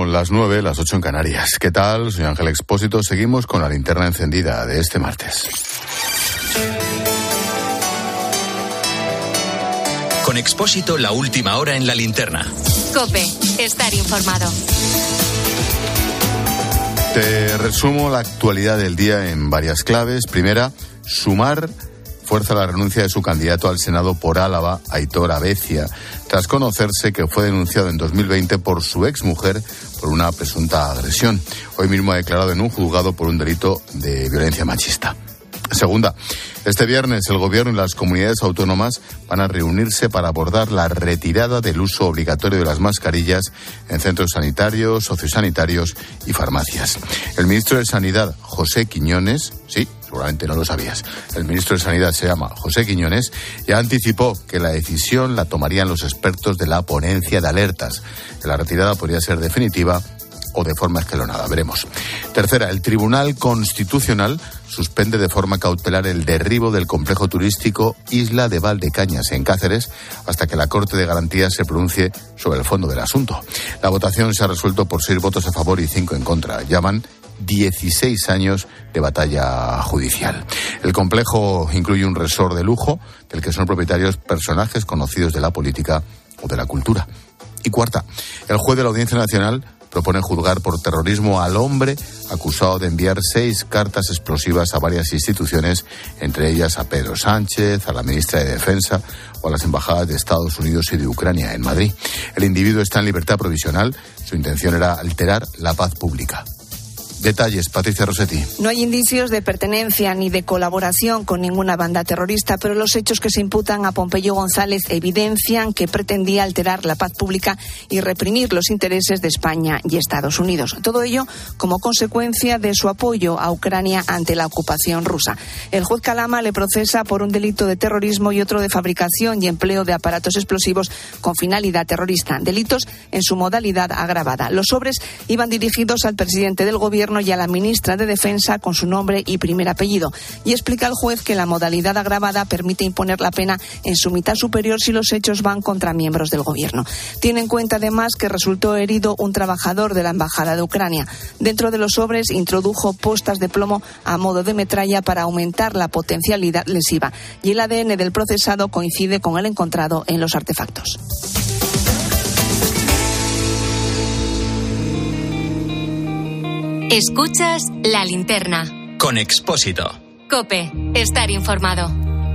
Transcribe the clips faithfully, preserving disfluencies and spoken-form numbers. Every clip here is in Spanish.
Son las nueve, las ocho en Canarias. ¿Qué tal? Soy Ángel Expósito. Seguimos con la linterna encendida de este martes. Con Expósito, la última hora en la linterna. COPE, estar informado. Te resumo la actualidad del día en varias claves. Primera, Sumar fuerza la renuncia de su candidato al Senado por Álava, Aitor Abecia, tras conocerse que fue denunciado en dos mil veinte por su exmujer por una presunta agresión. Hoy mismo ha declarado en un juzgado por un delito de violencia machista. Segunda, este viernes el Gobierno y las comunidades autónomas van a reunirse para abordar la retirada del uso obligatorio de las mascarillas en centros sanitarios, sociosanitarios y farmacias. El ministro de Sanidad, José Quiñones, sí, seguramente no lo sabías, el ministro de Sanidad se llama José Quiñones, ya anticipó que la decisión la tomarían los expertos de la ponencia de alertas. Que la retirada podría ser definitiva o de forma escalonada, veremos. Tercera, el Tribunal Constitucional suspende de forma cautelar el derribo del complejo turístico Isla de Valdecañas en Cáceres hasta que la Corte de Garantías se pronuncie sobre el fondo del asunto. La votación se ha resuelto por seis votos a favor y cinco en contra. Llaman dieciséis años de batalla judicial. El complejo incluye un resort de lujo del que son propietarios personajes conocidos de la política o de la cultura. Y cuarta, el juez de la Audiencia Nacional propone juzgar por terrorismo al hombre acusado de enviar seis cartas explosivas a varias instituciones, entre ellas a Pedro Sánchez, a la ministra de Defensa o a las embajadas de Estados Unidos y de Ucrania en Madrid. El individuo está en libertad provisional. Su intención era alterar la paz pública. Detalles, Patricia Rossetti. No hay indicios de pertenencia ni de colaboración con ninguna banda terrorista, pero los hechos que se imputan a Pompeyo González evidencian que pretendía alterar la paz pública y reprimir los intereses de España y Estados Unidos. Todo ello como consecuencia de su apoyo a Ucrania ante la ocupación rusa. El juez Calama le procesa por un delito de terrorismo y otro de fabricación y empleo de aparatos explosivos con finalidad terrorista, delitos en su modalidad agravada. Los sobres iban dirigidos al presidente del Gobierno y a la ministra de Defensa con su nombre y primer apellido. Y explica el juez que la modalidad agravada permite imponer la pena en su mitad superior si los hechos van contra miembros del Gobierno. Tiene en cuenta además que resultó herido un trabajador de la Embajada de Ucrania. Dentro de los sobres introdujo postas de plomo a modo de metralla para aumentar la potencialidad lesiva. Y el A D N del procesado coincide con el encontrado en los artefactos. Escuchas La Linterna. Con Expósito. COPE, estar informado.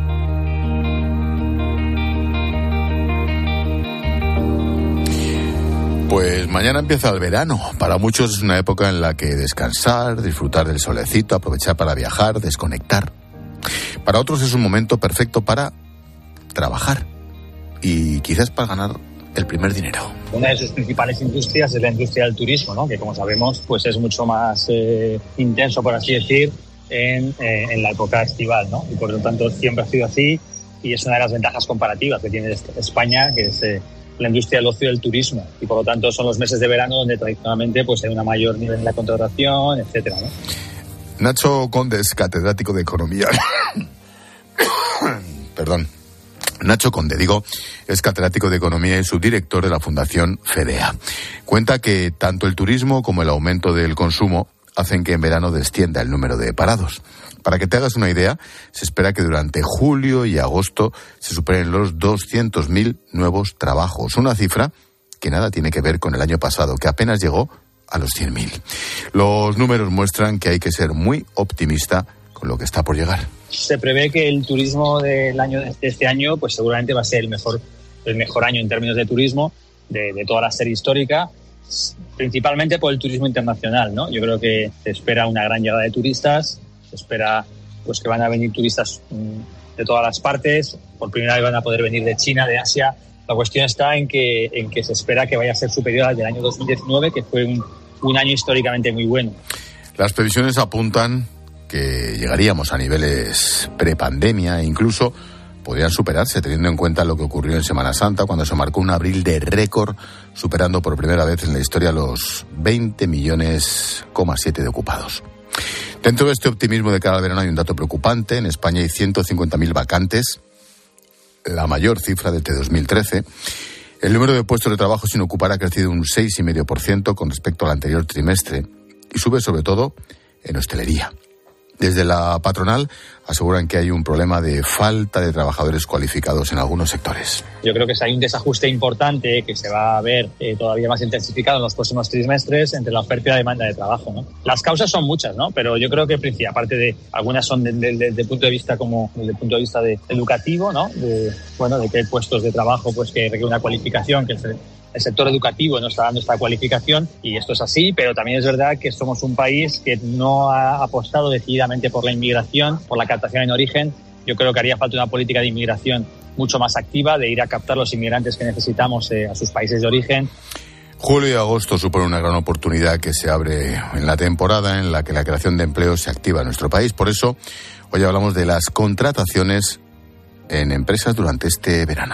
Pues mañana empieza el verano. Para muchos es una época en la que descansar, disfrutar del solecito, aprovechar para viajar, desconectar. Para otros es un momento perfecto para trabajar y quizás para ganar el primer dinero. Una de sus principales industrias es la industria del turismo, ¿no? Que como sabemos pues es mucho más eh, intenso, por así decir, en, eh, en la época estival, ¿no? Y por lo tanto siempre ha sido así y es una de las ventajas comparativas que tiene España, que es eh, la industria del ocio y del turismo, y por lo tanto son los meses de verano donde tradicionalmente pues hay una mayor nivel en la contratación, etcétera, ¿no? Nacho Conde es catedrático de Economía. Perdón. Nacho Conde, digo, es catedrático de Economía y subdirector de la Fundación FEDEA. Cuenta que tanto el turismo como el aumento del consumo hacen que en verano descienda el número de parados. Para que te hagas una idea, se espera que durante julio y agosto se superen los doscientos mil nuevos trabajos. Una cifra que nada tiene que ver con el año pasado, que apenas llegó a los cien mil. Los números muestran que hay que ser muy optimista con lo que está por llegar. Se prevé que el turismo del año de este año pues seguramente va a ser el mejor el mejor año en términos de turismo de, de toda la serie histórica, principalmente por el turismo internacional, ¿no? Yo creo que se espera una gran llegada de turistas, se espera pues que van a venir turistas de todas las partes, por primera vez van a poder venir de China, de Asia. La cuestión está en que en que se espera que vaya a ser superior al del año dos mil diecinueve, que fue un, un año históricamente muy bueno. Las previsiones apuntan que llegaríamos a niveles prepandemia e incluso podrían superarse teniendo en cuenta lo que ocurrió en Semana Santa cuando se marcó un abril de récord, superando por primera vez en la historia los veinte millones coma siete de ocupados. Dentro de este optimismo de cara al verano hay un dato preocupante. En España hay ciento cincuenta mil vacantes, la mayor cifra desde dos mil trece. El número de puestos de trabajo sin ocupar ha crecido un seis coma cinco por ciento con respecto al anterior trimestre y sube sobre todo en hostelería. Desde la patronal aseguran que hay un problema de falta de trabajadores cualificados en algunos sectores. Yo creo que hay un desajuste importante que se va a ver eh, todavía más intensificado en los próximos trimestres entre la oferta y la demanda de trabajo, ¿no? Las causas son muchas, ¿no? Pero yo creo que aparte de algunas son desde de, de, de punto de vista como desde el punto de vista de educativo, ¿no? De, bueno, de que hay puestos de trabajo pues que requieren una cualificación que se El sector educativo no está dando esta cualificación y esto es así, pero también es verdad que somos un país que no ha apostado decididamente por la inmigración, por la captación en origen. Yo creo que haría falta una política de inmigración mucho más activa, de ir a captar los inmigrantes que necesitamos eh, a sus países de origen. Julio y agosto supone una gran oportunidad que se abre en la temporada en la que la creación de empleo se activa en nuestro país. Por eso, hoy hablamos de las contrataciones en empresas durante este verano.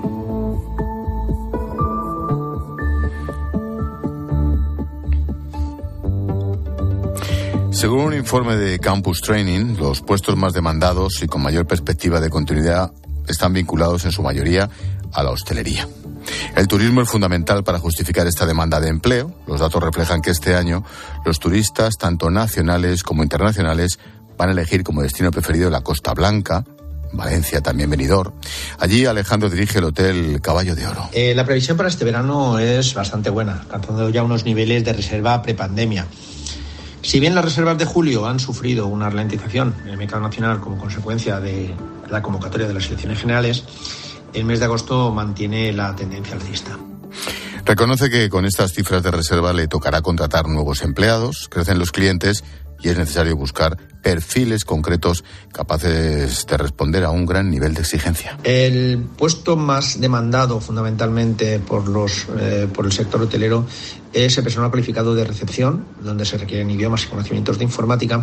Según un informe de Campus Training, los puestos más demandados y con mayor perspectiva de continuidad están vinculados en su mayoría a la hostelería. El turismo es fundamental para justificar esta demanda de empleo. Los datos reflejan que este año los turistas, tanto nacionales como internacionales, van a elegir como destino preferido la Costa Blanca, Valencia, también Benidorm. Allí Alejandro dirige el hotel Caballo de Oro. Eh, la previsión para este verano es bastante buena, alcanzando ya unos niveles de reserva prepandemia. Si bien las reservas de julio han sufrido una ralentización en el mercado nacional como consecuencia de la convocatoria de las elecciones generales, el mes de agosto mantiene la tendencia alcista. Reconoce que con estas cifras de reserva le tocará contratar nuevos empleados, crecen los clientes y es necesario buscar perfiles concretos capaces de responder a un gran nivel de exigencia. El puesto más demandado fundamentalmente por los eh, por el sector hotelero es el personal cualificado de recepción, donde se requieren idiomas y conocimientos de informática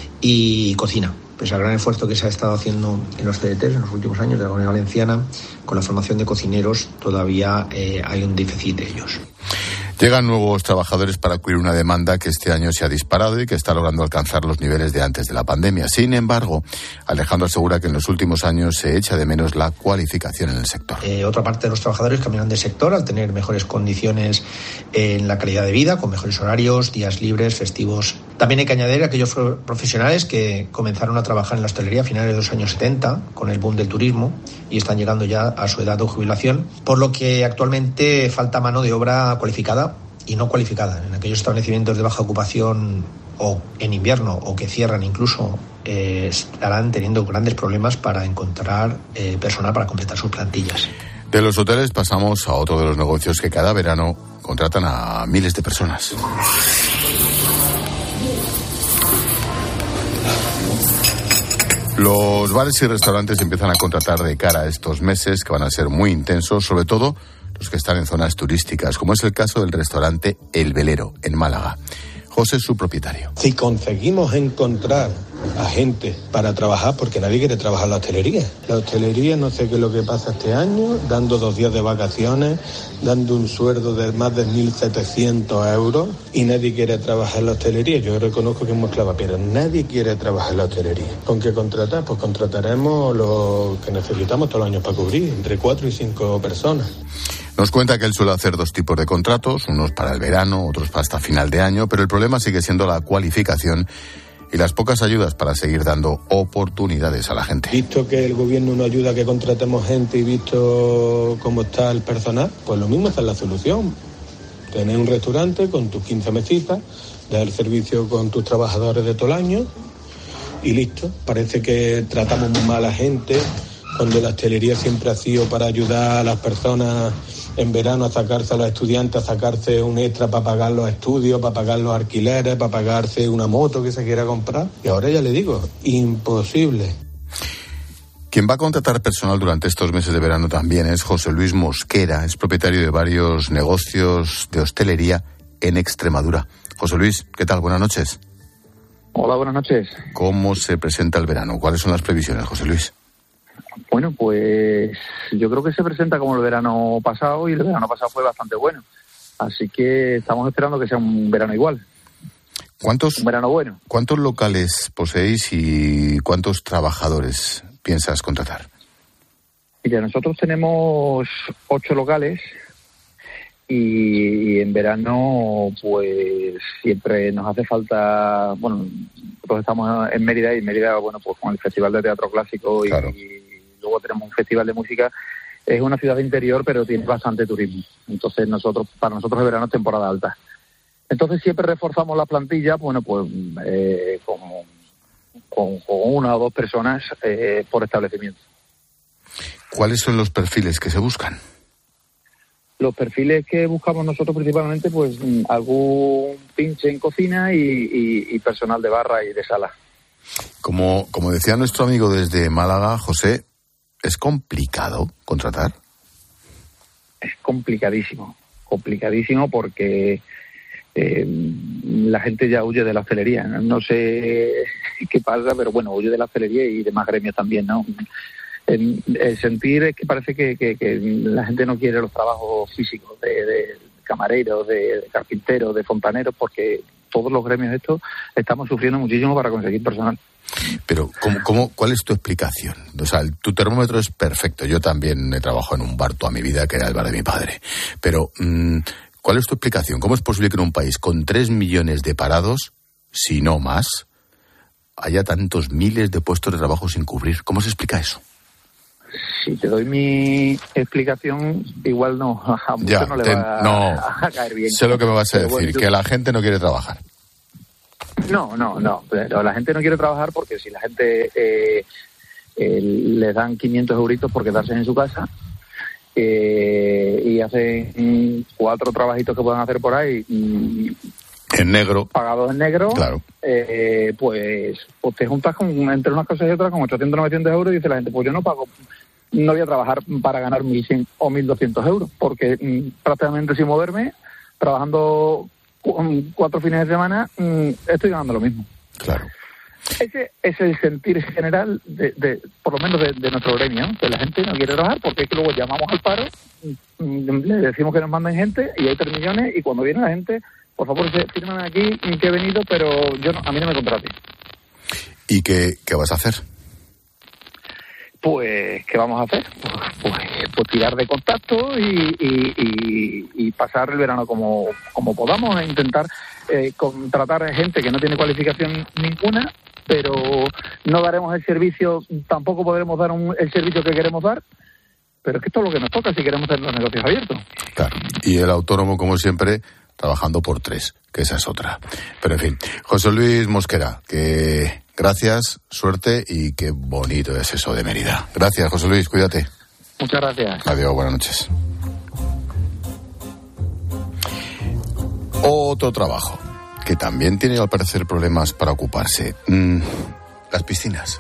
y cocina. Pese al gran esfuerzo que se ha estado haciendo en los C D Ts en los últimos años de la Comunidad Valenciana, con la formación de cocineros todavía eh, hay un déficit de ellos. Llegan nuevos trabajadores para cubrir una demanda que este año se ha disparado y que está logrando alcanzar los niveles de antes de la pandemia. Sin embargo, Alejandro asegura que en los últimos años se echa de menos la cualificación en el sector. Eh, otra parte de los trabajadores cambian de sector al tener mejores condiciones en la calidad de vida, con mejores horarios, días libres, festivos. También hay que añadir a aquellos profesionales que comenzaron a trabajar en la hostelería a finales de los años setenta, con el boom del turismo, y están llegando ya a su edad de jubilación, por lo que actualmente falta mano de obra cualificada y no cualificada. En aquellos establecimientos de baja ocupación o en invierno o que cierran incluso, eh, estarán teniendo grandes problemas para encontrar eh, personal para completar sus plantillas. De los hoteles pasamos a otro de los negocios que cada verano contratan a miles de personas. Los bares y restaurantes empiezan a contratar de cara a estos meses que van a ser muy intensos, sobre todo los que están en zonas turísticas, como es el caso del restaurante El Velero, en Málaga. José es su propietario. Si conseguimos encontrar a gente para trabajar, porque nadie quiere trabajar en la hostelería. La hostelería, no sé qué es lo que pasa este año, dando dos días de vacaciones, dando un sueldo de más de mil setecientos euros y nadie quiere trabajar en la hostelería. Yo reconozco que es muy clava, pero nadie quiere trabajar en la hostelería. ¿Con qué contratar? Pues contrataremos lo que necesitamos todos los años para cubrir, entre cuatro y cinco personas. Nos cuenta que él suele hacer dos tipos de contratos, unos para el verano, otros para hasta final de año, pero el problema sigue siendo la cualificación y las pocas ayudas para seguir dando oportunidades a la gente. Visto que el gobierno no ayuda a que contratemos gente y visto cómo está el personal, pues lo mismo, esa es la solución. Tener un restaurante con tus quince mesitas, dar el servicio con tus trabajadores de todo el año y listo. Parece que tratamos muy mal a la gente, cuando la hostelería siempre ha sido para ayudar a las personas en verano a sacarse a los estudiantes, a sacarse un extra para pagar los estudios, para pagar los alquileres, para pagarse una moto que se quiera comprar. Y ahora ya le digo, imposible. Quien va a contratar personal durante estos meses de verano también es José Luis Mosquera, es propietario de varios negocios de hostelería en Extremadura. José Luis, ¿qué tal? Buenas noches. Hola, buenas noches. ¿Cómo se presenta el verano? ¿Cuáles son las previsiones, José Luis? Bueno, pues yo creo que se presenta como el verano pasado y el verano pasado fue bastante bueno. Así que estamos esperando que sea un verano igual. ¿Cuántos, un verano bueno. ¿Cuántos locales poseéis y cuántos trabajadores piensas contratar? Mira, nosotros tenemos ocho locales y, y en verano pues siempre nos hace falta, bueno, nosotros estamos en Mérida y en Mérida, bueno, pues con el Festival de Teatro Clásico y, claro. y luego tenemos un festival de música. Es una ciudad interior, pero tiene bastante turismo. Entonces, nosotros para nosotros el verano es temporada alta. Entonces, siempre reforzamos la plantilla, bueno, pues eh, con, con, con una o dos personas eh, por establecimiento. ¿Cuáles son los perfiles que se buscan? Los perfiles que buscamos nosotros principalmente, pues algún pinche en cocina y, y, y personal de barra y de sala. Como, como decía nuestro amigo desde Málaga, José, ¿es complicado contratar? Es complicadísimo, complicadísimo porque eh, la gente ya huye de la hostelería. No sé qué pasa, pero bueno, huye de la hostelería y demás gremios también, ¿no? El, el sentir es que parece que, que, que la gente no quiere los trabajos físicos de, de camareros, de, de carpinteros, de fontaneros, porque todos los gremios estos estamos sufriendo muchísimo para conseguir personal. Pero, ¿cómo, cómo, ¿cuál es tu explicación? O sea, el, tu termómetro es perfecto. Yo también he trabajado en un bar toda mi vida, que era el bar de mi padre. Pero, mmm, ¿cuál es tu explicación? ¿Cómo es posible que en un país con tres millones de parados, si no más, haya tantos miles de puestos de trabajo sin cubrir? ¿Cómo se explica eso? Si te doy mi explicación, igual no, a mucho ya, no le te, va no, a caer bien. Sé lo que me vas a Pero decir, bueno, que la gente no quiere trabajar. No, no, no, pero la gente no quiere trabajar porque si la gente eh, eh, le dan quinientos euritos por quedarse en su casa eh, y hacen cuatro trabajitos que puedan hacer por ahí y, en negro, pagados en negro, claro. eh, pues, pues te juntas con, entre unas cosas y otras con ochocientos, novecientos euros y dice la gente, pues yo no pago, no voy a trabajar para ganar mil cien o mil doscientos euros porque mm, prácticamente sin moverme, trabajando cuatro fines de semana, mmm, estoy ganando lo mismo. Claro. Ese es el sentir general, de, de por lo menos de, de nuestro gremio, ¿no? Que la gente no quiere trabajar porque es que luego llamamos al paro, mmm, le decimos que nos manden gente y hay tres millones y cuando viene la gente, por favor, se firman aquí que he venido, pero yo no, a mí no me contraten. ¿Y qué, qué vas a hacer? Pues, ¿qué vamos a hacer? Pues, pues, pues tirar de contacto y, y, y, y pasar el verano como, como podamos e intentar eh, contratar a gente que no tiene cualificación ninguna, pero no daremos el servicio, tampoco podremos dar un, el servicio que queremos dar, pero es que esto es lo que nos toca si queremos tener los negocios abiertos. Claro, y el autónomo, como siempre, trabajando por tres, que esa es otra. Pero en fin, José Luis Mosquera, que gracias, suerte y qué bonito es eso de Mérida. Gracias, José Luis, cuídate. Muchas gracias. Adiós, buenas noches. Otro trabajo, que también tiene al parecer problemas para ocuparse. Mm, las piscinas.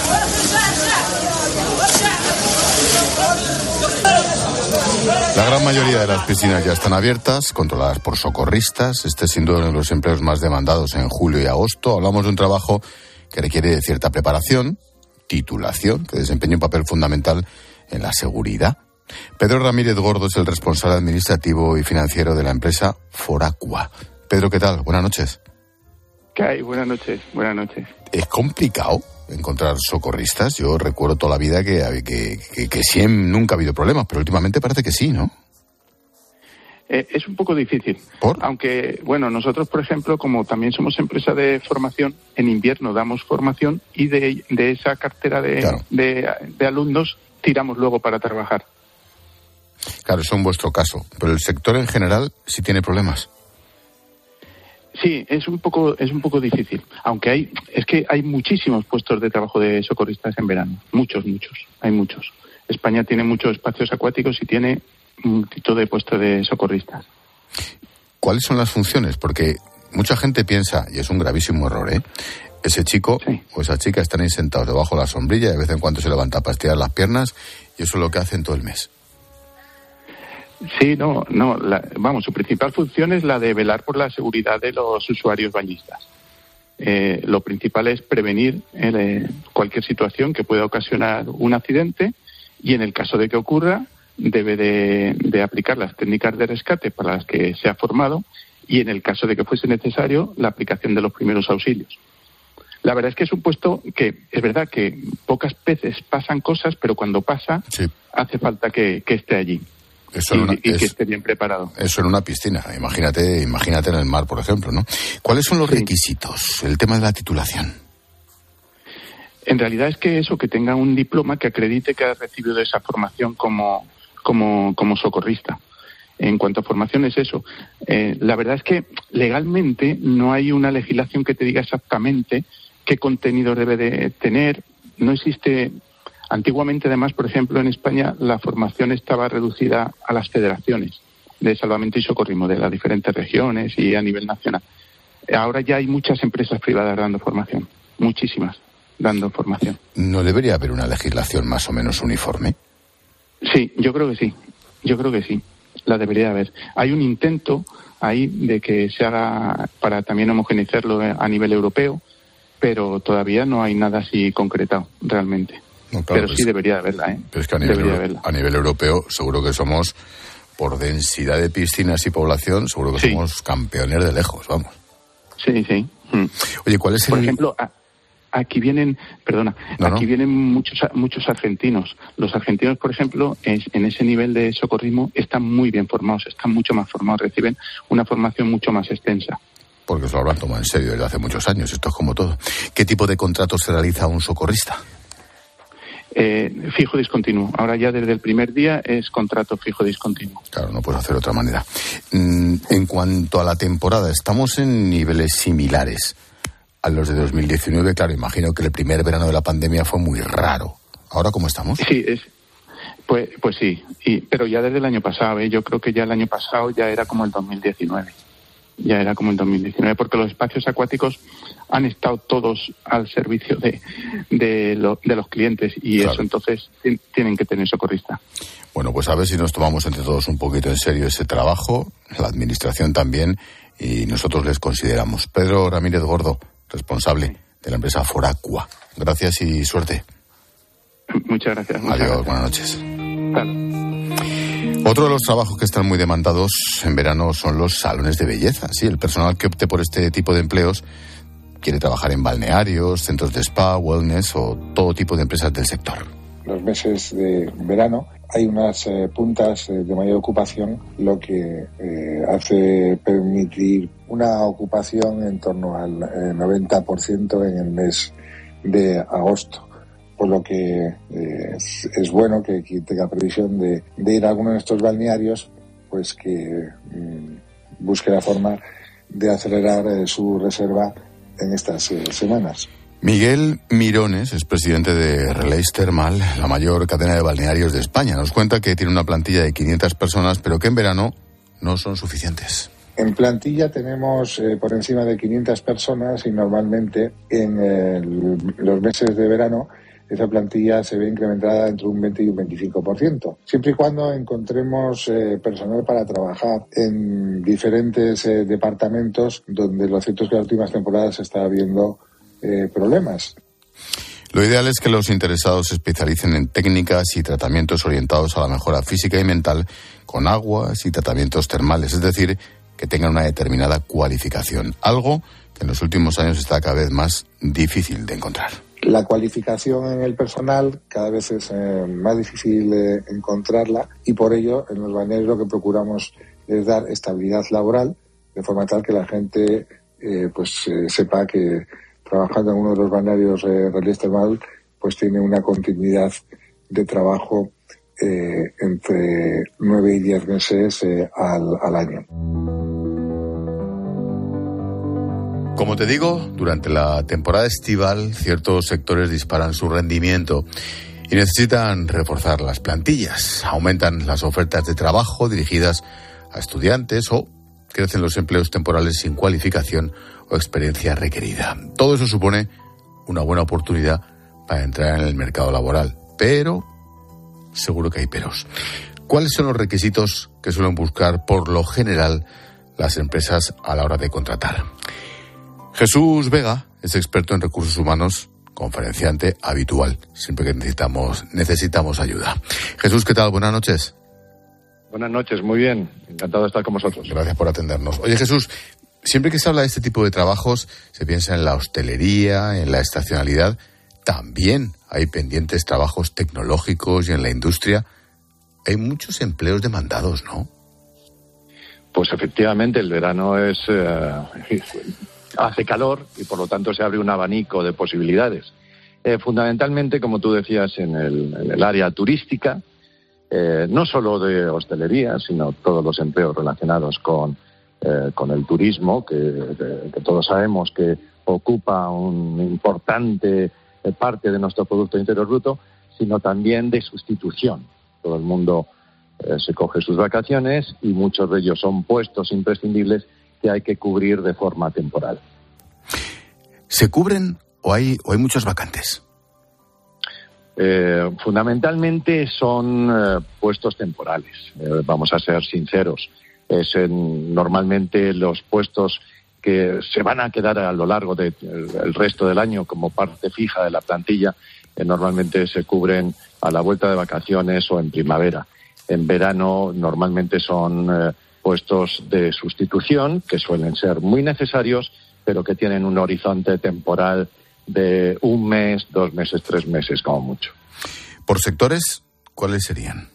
La gran mayoría de las piscinas ya están abiertas, controladas por socorristas. Este es sin duda uno de los empleos más demandados en julio y agosto. Hablamos de un trabajo que requiere de cierta preparación, titulación, que desempeña un papel fundamental en la seguridad. Pedro Ramírez Gordo es el responsable administrativo y financiero de la empresa Foracua. Pedro, ¿qué tal? Buenas noches. ¿Qué hay? Buenas noches, buenas noches. ¿Es complicado encontrar socorristas? Yo recuerdo toda la vida que, que, que, que siempre, nunca ha habido problemas, pero últimamente parece que sí, ¿no? Eh, es un poco difícil. ¿Por? Aunque, bueno, nosotros, por ejemplo, como también somos empresa de formación, en invierno damos formación y de, de esa cartera de, claro. de, de alumnos tiramos luego para trabajar. Claro, eso en vuestro caso, pero el sector en general sí tiene problemas. Sí, es un poco es un poco difícil, aunque hay es que hay muchísimos puestos de trabajo de socorristas en verano, muchos, muchos, hay muchos. España tiene muchos espacios acuáticos y tiene un tipo de puesto de socorristas. ¿Cuáles son las funciones? Porque mucha gente piensa, y es un gravísimo error, ¿eh? Ese chico sí. o esa chica están ahí sentados debajo de la sombrilla y de vez en cuando se levanta para estirar las piernas y eso es lo que hacen todo el mes. Sí, no, no, la, vamos, su principal función es la de velar por la seguridad de los usuarios bañistas. Eh, lo principal es prevenir eh, cualquier situación que pueda ocasionar un accidente y en el caso de que ocurra debe de, de aplicar las técnicas de rescate para las que se ha formado y en el caso de que fuese necesario la aplicación de los primeros auxilios. La verdad es que es un puesto que es verdad que pocas veces pasan cosas, pero cuando pasa sí. hace falta que, que esté allí. Eso y, una, y es, que esté bien preparado. Eso en una piscina, imagínate, imagínate en el mar, por ejemplo, ¿no? ¿Cuáles son los sí. requisitos? El tema de la titulación. En realidad es que eso, que tenga un diploma que acredite que ha recibido esa formación como, como, como socorrista. En cuanto a formación es eso. Eh, la verdad es que legalmente no hay una legislación que te diga exactamente qué contenido debe de tener. No existe. Antiguamente, además, por ejemplo, en España la formación estaba reducida a las federaciones de salvamento y socorrismo de las diferentes regiones y a nivel nacional. Ahora ya hay muchas empresas privadas dando formación, muchísimas dando formación. ¿No debería haber una legislación más o menos uniforme? Sí, yo creo que sí, yo creo que sí, la debería haber. Hay un intento ahí de que se haga para también homogeneizarlo a nivel europeo, pero todavía no hay nada así concretado realmente. No, claro, pero sí es, debería haberla, ¿eh? Pero es que a nivel, euro, a nivel europeo seguro que somos, por densidad de piscinas y población, seguro que sí. somos campeones de lejos, vamos. Sí, sí. Mm. Oye, ¿cuál es el...? Por ejemplo, a, aquí vienen, perdona, no, aquí no. vienen muchos muchos argentinos. Los argentinos, por ejemplo, es, en ese nivel de socorrismo están muy bien formados, están mucho más formados, reciben una formación mucho más extensa. Porque se lo habrán tomado en serio desde hace muchos años, esto es como todo. ¿Qué tipo de contrato se realiza un socorrista? Eh, fijo discontinuo. Ahora ya desde el primer día es contrato fijo discontinuo. Claro, no puedes hacer de otra manera. En cuanto a la temporada, estamos en niveles similares a los de dos mil diecinueve. Claro, imagino que el primer verano de la pandemia fue muy raro. ¿Ahora cómo estamos? Sí, es, pues, pues sí, y, pero ya desde el año pasado, ¿eh? Yo creo que ya el año pasado ya era como el dos mil diecinueve. Ya era como el dos mil diecinueve, porque los espacios acuáticos han estado todos al servicio de, de, lo, de los clientes y claro. eso entonces tienen que tener socorrista. Bueno, pues a ver si nos tomamos entre todos un poquito en serio ese trabajo, la administración también, y nosotros les consideramos. Pedro Ramírez Gordo, responsable de la empresa Foracua. Gracias y suerte. Muchas gracias. Muchas Adiós, gracias. Buenas noches. Claro. Otro de los trabajos que están muy demandados en verano son los salones de belleza. Sí, el personal que opte por este tipo de empleos quiere trabajar en balnearios, centros de spa, wellness o todo tipo de empresas del sector. Los meses de verano hay unas eh, puntas eh, de mayor ocupación, lo que eh, hace permitir una ocupación en torno al eh, noventa por ciento en el mes de agosto. Por lo que eh, es, es bueno que quien tenga previsión de, de ir a alguno de estos balnearios, pues que mmm, busque la forma de acelerar eh, su reserva en estas eh, semanas. Miguel Mirones es presidente de Relays Thermal, la mayor cadena de balnearios de España. Nos cuenta que tiene una plantilla de quinientas personas, pero que en verano no son suficientes. En plantilla tenemos eh, por encima de quinientas personas y normalmente en eh, los meses de verano esa plantilla se ve incrementada entre un veinte y un veinticinco por ciento. Siempre y cuando encontremos eh, personal para trabajar en diferentes eh, departamentos donde lo cierto es que en las últimas temporadas se está habiendo eh, problemas. Lo ideal es que los interesados se especialicen en técnicas y tratamientos orientados a la mejora física y mental con aguas y tratamientos termales, es decir, que tengan una determinada cualificación, algo que en los últimos años está cada vez más difícil de encontrar. La cualificación en el personal cada vez es eh, más difícil eh, encontrarla y por ello en los balnearios lo que procuramos es dar estabilidad laboral de forma tal que la gente eh, pues eh, sepa que trabajando en uno de los balnearios eh, Relays Thermal pues tiene una continuidad de trabajo eh, entre nueve y diez meses eh, al, al año. Como te digo, durante la temporada estival ciertos sectores disparan su rendimiento y necesitan reforzar las plantillas. Aumentan las ofertas de trabajo dirigidas a estudiantes o crecen los empleos temporales sin cualificación o experiencia requerida. Todo eso supone una buena oportunidad para entrar en el mercado laboral, pero seguro que hay peros. ¿Cuáles son los requisitos que suelen buscar por lo general las empresas a la hora de contratar? Jesús Vega es experto en recursos humanos, conferenciante habitual, siempre que necesitamos, necesitamos ayuda. Jesús, ¿qué tal? Buenas noches. Buenas noches, muy bien. Encantado de estar con vosotros. Gracias por atendernos. Oye, Jesús, siempre que se habla de este tipo de trabajos, se piensa en la hostelería, en la estacionalidad. También hay pendientes trabajos tecnológicos y en la industria. hay muchos empleos demandados, ¿no? Pues efectivamente el verano es eh, hace calor y por lo tanto se abre un abanico de posibilidades. Eh, fundamentalmente, como tú decías, en el, en el área turística, eh, no solo de hostelería, sino todos los empleos relacionados con, eh, con el turismo, que, que, que todos sabemos que ocupa una importante parte de nuestro Producto Interior Bruto, sino también de sustitución. Todo el mundo eh, se coge sus vacaciones y muchos de ellos son puestos imprescindibles que hay que cubrir de forma temporal. ¿Se cubren o hay, o hay muchas vacantes? Eh, fundamentalmente son eh, puestos temporales, eh, vamos a ser sinceros. Es en, normalmente los puestos que se van a quedar a lo largo del de, resto del año como parte fija de la plantilla, eh, normalmente se cubren a la vuelta de vacaciones o en primavera. En verano normalmente son eh, puestos de sustitución que suelen ser muy necesarios, pero que tienen un horizonte temporal de un mes, dos meses, tres meses como mucho. ¿Por sectores cuáles serían?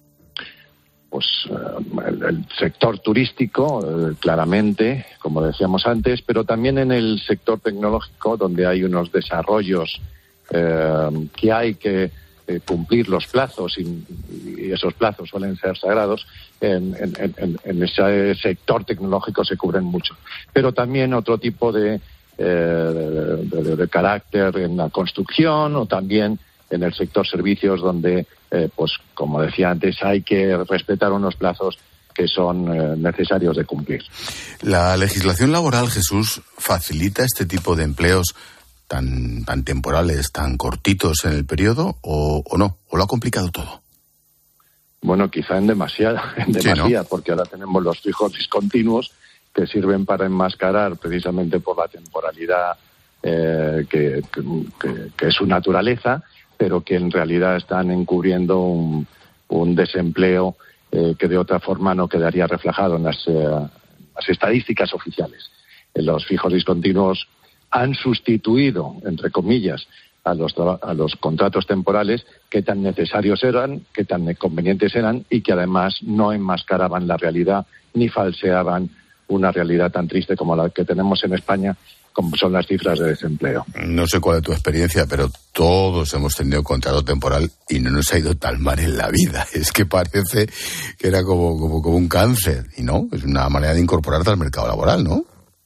Pues uh, el, el sector turístico, uh, claramente, como decíamos antes, pero también en el sector tecnológico, donde hay unos desarrollos uh, que hay que uh, cumplir los plazos, y, y esos plazos suelen ser sagrados. En, en, en, en ese sector tecnológico se cubren mucho. Pero también otro tipo de, uh, de, de, de carácter en la construcción o también en el sector servicios, donde, eh, pues como decía antes, hay que respetar unos plazos que son eh, necesarios de cumplir. ¿La legislación laboral, Jesús, facilita este tipo de empleos tan, tan temporales, tan cortitos en el periodo, o, o no? ¿O lo ha complicado todo? Bueno, quizá en demasiada, en demasía, sí, ¿no? Porque ahora tenemos los fijos discontinuos que sirven para enmascarar precisamente por la temporalidad eh, que, que, que es su naturaleza, pero que en realidad están encubriendo un, un desempleo eh, que de otra forma no quedaría reflejado en las, eh, las estadísticas oficiales. Eh, los fijos discontinuos han sustituido, entre comillas, a los, a los contratos temporales que tan necesarios eran, que tan convenientes eran y que además no enmascaraban la realidad ni falseaban una realidad tan triste como la que tenemos en España, como son las cifras de desempleo. No sé cuál es tu experiencia, pero todos hemos tenido contrato temporal y no nos ha ido tan mal en la vida. Es que parece que era como, como, como un cáncer, y no, es una manera de incorporarte al mercado laboral, ¿no?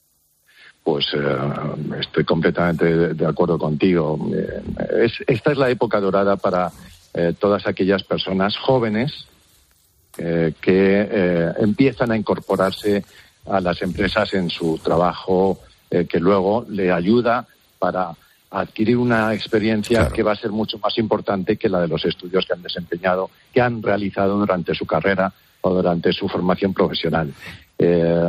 Pues eh, estoy completamente de, de acuerdo contigo. Eh, es, esta es la época dorada para eh, todas aquellas personas jóvenes eh, que eh, empiezan a incorporarse a las empresas en su trabajo, eh, que luego le ayuda para adquirir una experiencia, claro, que va a ser mucho más importante que la de los estudios que han desempeñado, que han realizado durante su carrera o durante su formación profesional. Eh,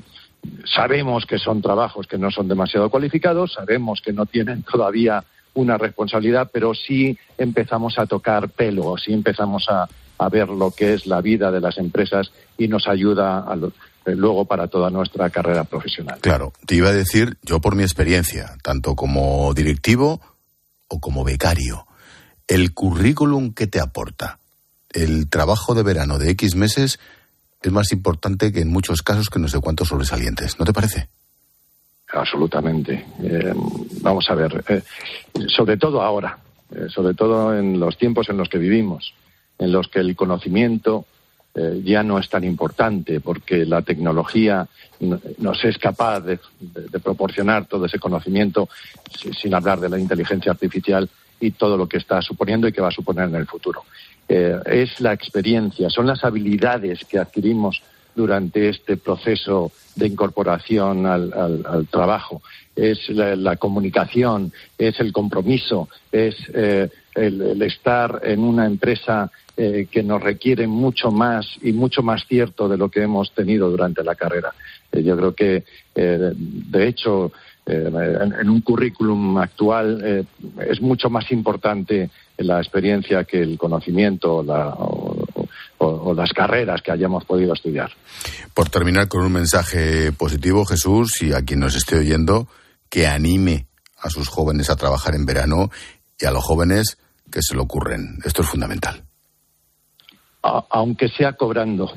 sabemos que son trabajos que no son demasiado cualificados, sabemos que no tienen todavía una responsabilidad, pero sí empezamos a tocar pelo, sí empezamos a, a ver lo que es la vida de las empresas y nos ayuda a lo, luego para toda nuestra carrera profesional. Claro, te iba a decir, yo por mi experiencia, tanto como directivo o como becario, el currículum que te aporta el trabajo de verano de X meses es más importante que en muchos casos que no sé cuántos sobresalientes, ¿no te parece? Absolutamente. Eh, vamos a ver, eh, sobre todo ahora, eh, sobre todo en los tiempos en los que vivimos, en los que el conocimiento Eh, ya no es tan importante porque la tecnología no, nos es capaz de, de, de proporcionar todo ese conocimiento, sin, sin hablar de la inteligencia artificial y todo lo que está suponiendo y que va a suponer en el futuro. Eh, es la experiencia, son las habilidades que adquirimos durante este proceso de incorporación al, al, al trabajo. Es la, la comunicación, es el compromiso, es eh, el, el estar en una empresa Eh, que nos requiere mucho más y mucho más cierto de lo que hemos tenido durante la carrera. Eh, yo creo que, eh, de hecho, eh, en, en un currículum actual eh, es mucho más importante la experiencia que el conocimiento la, o, o, o las carreras que hayamos podido estudiar. Por terminar con un mensaje positivo, Jesús, y a quien nos esté oyendo, que anime a sus jóvenes a trabajar en verano y a los jóvenes que se lo ocurren. Esto es fundamental. a, aunque sea cobrando.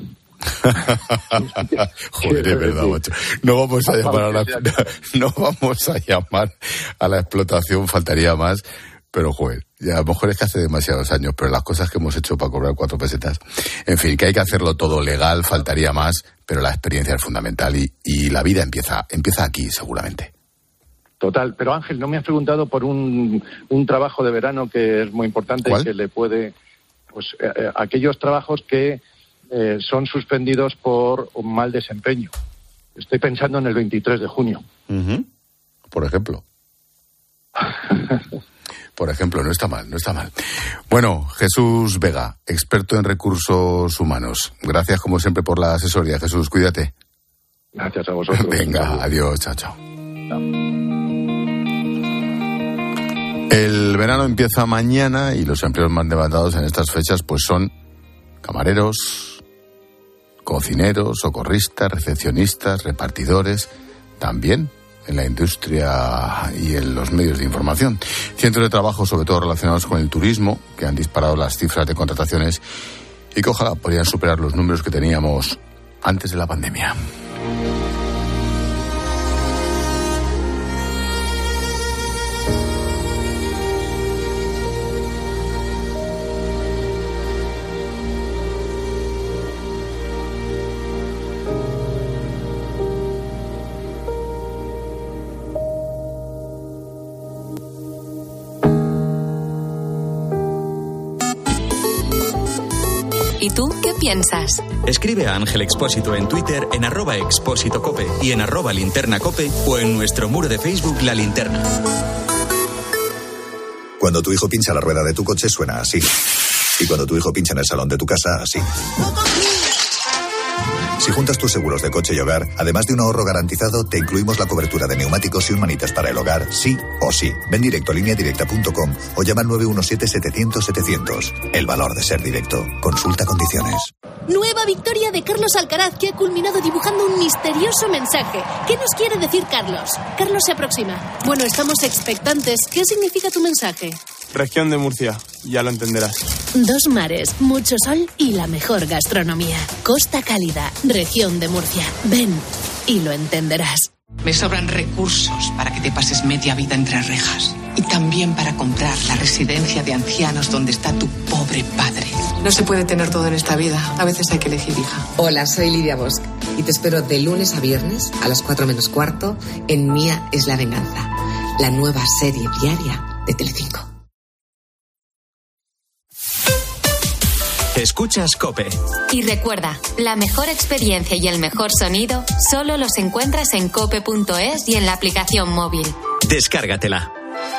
Joder, es verdad, macho. No vamos a llamar a la, no vamos a llamar a la explotación, faltaría más, pero joder, ya a lo mejor es que hace demasiados años, pero las cosas que hemos hecho para cobrar cuatro pesetas, en fin, que hay que hacerlo todo legal, faltaría más, pero la experiencia es fundamental y, y la vida empieza, empieza aquí, seguramente. Total, pero Ángel, no me has preguntado por un, un trabajo de verano que es muy importante. ¿Cuál? Y que le puede, pues, eh, aquellos trabajos que eh, son suspendidos por un mal desempeño. Estoy pensando en el veintitrés de junio. Uh-huh. Por ejemplo. Por ejemplo, no está mal, no está mal. Bueno, Jesús Vega, experto en recursos humanos. Gracias, como siempre, por la asesoría. Jesús, cuídate. Gracias a vosotros. Venga, adiós, chao, chao. El verano empieza mañana y los empleos más demandados en estas fechas pues son camareros, cocineros, socorristas, recepcionistas, repartidores, también en la industria y en los medios de información. Cientos de trabajos, sobre todo relacionados con el turismo, que han disparado las cifras de contrataciones y que ojalá podrían superar los números que teníamos antes de la pandemia. ¿Y tú qué piensas? Escribe a Ángel Expósito en Twitter, en arroba Expósito Cope y en arroba Linterna Cope o en nuestro muro de Facebook La Linterna. Cuando tu hijo pincha la rueda de tu coche suena así. Y cuando tu hijo pincha en el salón de tu casa, así. Si juntas tus seguros de coche y hogar, además de un ahorro garantizado, te incluimos la cobertura de neumáticos y un manitas para el hogar, sí o sí. Ven directo a línea directa punto com o llama al nueve uno siete, setecientos, setecientos. El valor de ser directo. Consulta condiciones. Nueva victoria de Carlos Alcaraz, que ha culminado dibujando un misterioso mensaje. ¿Qué nos quiere decir Carlos? Carlos se aproxima. Bueno, estamos expectantes. ¿Qué significa tu mensaje? Región de Murcia, ya lo entenderás. Dos mares, mucho sol y la mejor gastronomía. Costa Cálida, región de Murcia. Ven y lo entenderás. Me sobran recursos para que te pases media vida entre rejas. Y también para comprar la residencia de ancianos donde está tu pobre padre. No se puede tener todo en esta vida. A veces hay que elegir, hija. Hola, soy Lidia Bosch y te espero de lunes a viernes a las cuatro menos cuarto en Mía es la venganza, la nueva serie diaria de Telecinco. Escuchas COPE. Y recuerda, la mejor experiencia y el mejor sonido solo los encuentras en cope punto es y en la aplicación móvil. Descárgatela.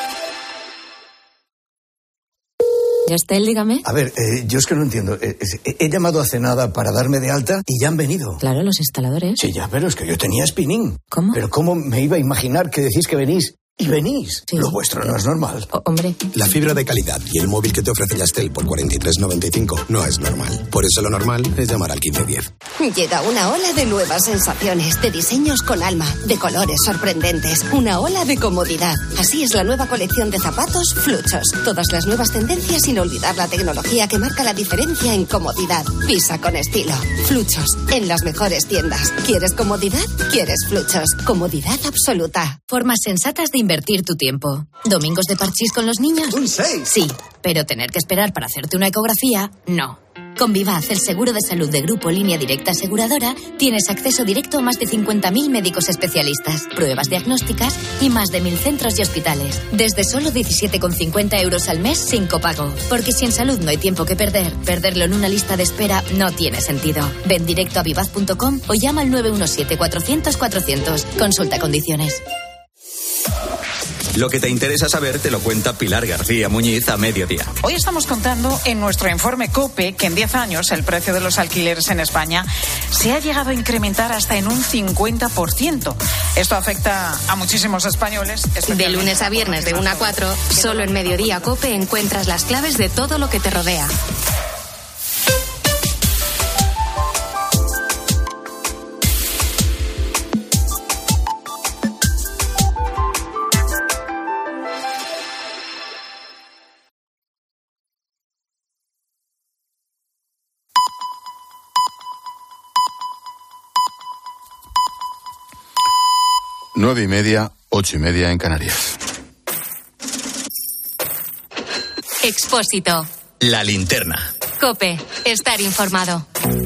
Yastel, dígame. A ver, eh, yo es que no entiendo. He, he, he llamado hace nada para darme de alta y ya han venido. Claro, los instaladores. Sí, ya, pero es que yo tenía spinning. ¿Cómo? Pero ¿cómo me iba a imaginar que decís que venís? Y venís. Sí. Lo vuestro no es normal. O, hombre. La fibra de calidad y el móvil que te ofrece Yastel por cuarenta y tres noventa y cinco no es normal. Por eso lo normal es llamar al quince diez. Llega una ola de nuevas sensaciones, de diseños con alma, de colores sorprendentes, una ola de comodidad. Así es la nueva colección de zapatos Fluchos. Todas las nuevas tendencias sin olvidar la tecnología que marca la diferencia en comodidad. Pisa con estilo. Fluchos, en las mejores tiendas. ¿Quieres comodidad? ¿Quieres Fluchos? Comodidad absoluta. Formas sensatas de invertir tu tiempo. ¿Domingos de parchís con los niños? ¡Un seis! Sí, pero tener que esperar para hacerte una ecografía, no. Con Vivaz, el seguro de salud de Grupo Línea Directa Aseguradora, tienes acceso directo a más de cincuenta mil médicos especialistas, pruebas diagnósticas y más de mil centros y hospitales. Desde solo diecisiete con cincuenta euros al mes sin copago. Porque si en salud no hay tiempo que perder, perderlo en una lista de espera no tiene sentido. Ven directo a vivaz punto com o llama al nueve uno siete, cuatrocientos, cuatrocientos. Consulta condiciones. Lo que te interesa saber te lo cuenta Pilar García Muñiz a mediodía. Hoy estamos contando en nuestro informe COPE que en diez años el precio de los alquileres en España se ha llegado a incrementar hasta en un cincuenta por ciento. Esto afecta a muchísimos españoles. De lunes a viernes de una a cuatro, solo en Mediodía COPE encuentras las claves de todo lo que te rodea. Nueve y media, ocho y media en Canarias. Expósito. La linterna. COPE. Estar informado.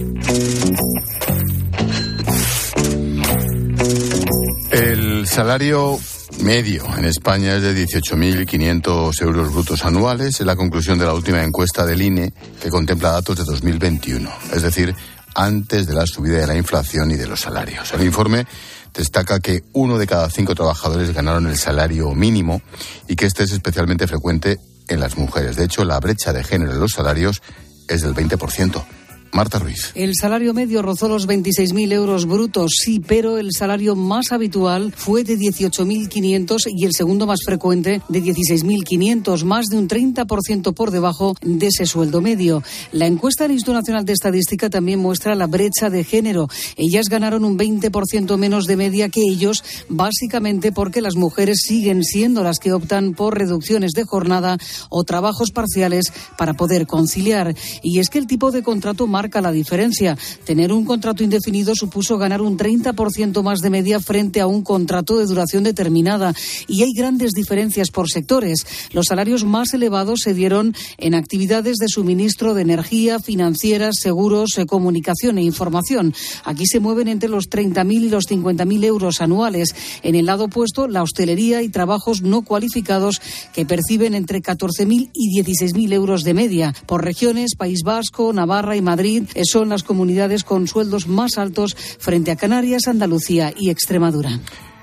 El salario medio en España es de dieciocho mil quinientos euros brutos anuales, es la conclusión de la última encuesta del I N E que contempla datos de dos mil veintiuno, es decir, antes de la subida de la inflación y de los salarios. El informe destaca que uno de cada cinco trabajadores ganaron el salario mínimo y que este es especialmente frecuente en las mujeres. De hecho, la brecha de género en los salarios es del veinte por ciento. Marta Ruiz. El salario medio rozó los veintiséis mil euros brutos, sí, pero el salario más habitual fue de dieciocho mil quinientos y el segundo más frecuente de dieciséis mil quinientos, más de un treinta por ciento por debajo de ese sueldo medio. La encuesta del Instituto Nacional de Estadística también muestra la brecha de género. Ellas ganaron un veinte por ciento menos de media que ellos, básicamente porque las mujeres siguen siendo las que optan por reducciones de jornada o trabajos parciales para poder conciliar. Y es que el tipo de contrato más marca la diferencia. Tener un contrato indefinido supuso ganar un treinta por ciento más de media frente a un contrato de duración determinada. Y hay grandes diferencias por sectores. Los salarios más elevados se dieron en actividades de suministro de energía, financieras, seguros, comunicación e información. Aquí se mueven entre los treinta mil y los cincuenta mil euros anuales. En el lado opuesto, la hostelería y trabajos no cualificados que perciben entre catorce mil y dieciséis mil euros de media. Por regiones, País Vasco, Navarra y Madrid son las comunidades con sueldos más altos frente a Canarias, Andalucía y Extremadura.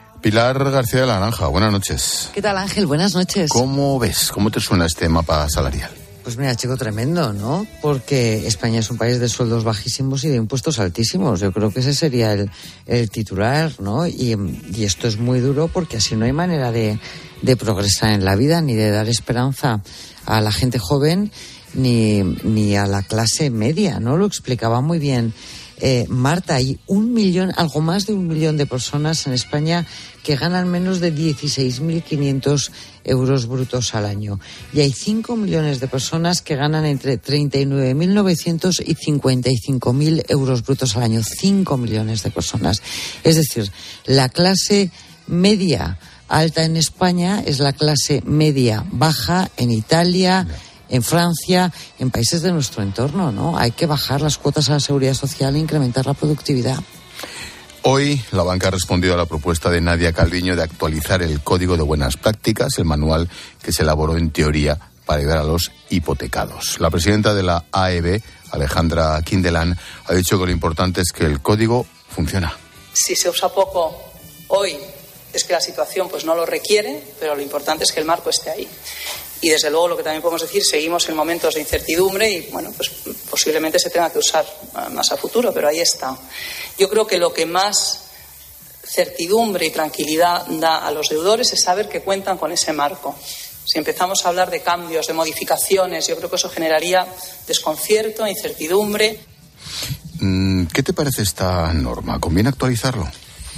Pilar García de la Granja, buenas noches. ¿Qué tal, Ángel? Buenas noches. ¿Cómo ves? ¿Cómo te suena este mapa salarial? Pues mira, chico, tremendo, ¿no? Porque España es un país de sueldos bajísimos y de impuestos altísimos. Yo creo que ese sería el, el titular, ¿no? Y, y esto es muy duro porque así no hay manera de, de progresar en la vida ni de dar esperanza a la gente joven ni, ni a la clase media, ¿no? Lo explicaba muy bien eh, Marta. Hay un millón, algo más de un millón de personas en España que ganan menos de dieciséis mil quinientos euros brutos al año. Y hay cinco millones de personas que ganan entre treinta y nueve mil novecientos y cincuenta y cinco mil euros brutos al año. cinco millones de personas. Es decir, la clase media alta en España es la clase media baja en Italia, en Francia, en países de nuestro entorno, ¿no? Hay que bajar las cuotas a la seguridad social e incrementar la productividad. Hoy la banca ha respondido a la propuesta de Nadia Calviño de actualizar el Código de Buenas Prácticas, el manual que se elaboró en teoría para ayudar a los hipotecados. La presidenta de la A E B, Alejandra Kindelán, ha dicho que lo importante es que el código funciona. Si se usa poco hoy es que la situación pues no lo requiere, pero lo importante es que el marco esté ahí. Y desde luego lo que también podemos decir, seguimos en momentos de incertidumbre y bueno, pues posiblemente se tenga que usar más a futuro, pero ahí está. Yo creo que lo que más certidumbre y tranquilidad da a los deudores es saber que cuentan con ese marco. Si empezamos a hablar de cambios, de modificaciones, yo creo que eso generaría desconcierto, incertidumbre. ¿Qué te parece esta norma? ¿Conviene actualizarlo?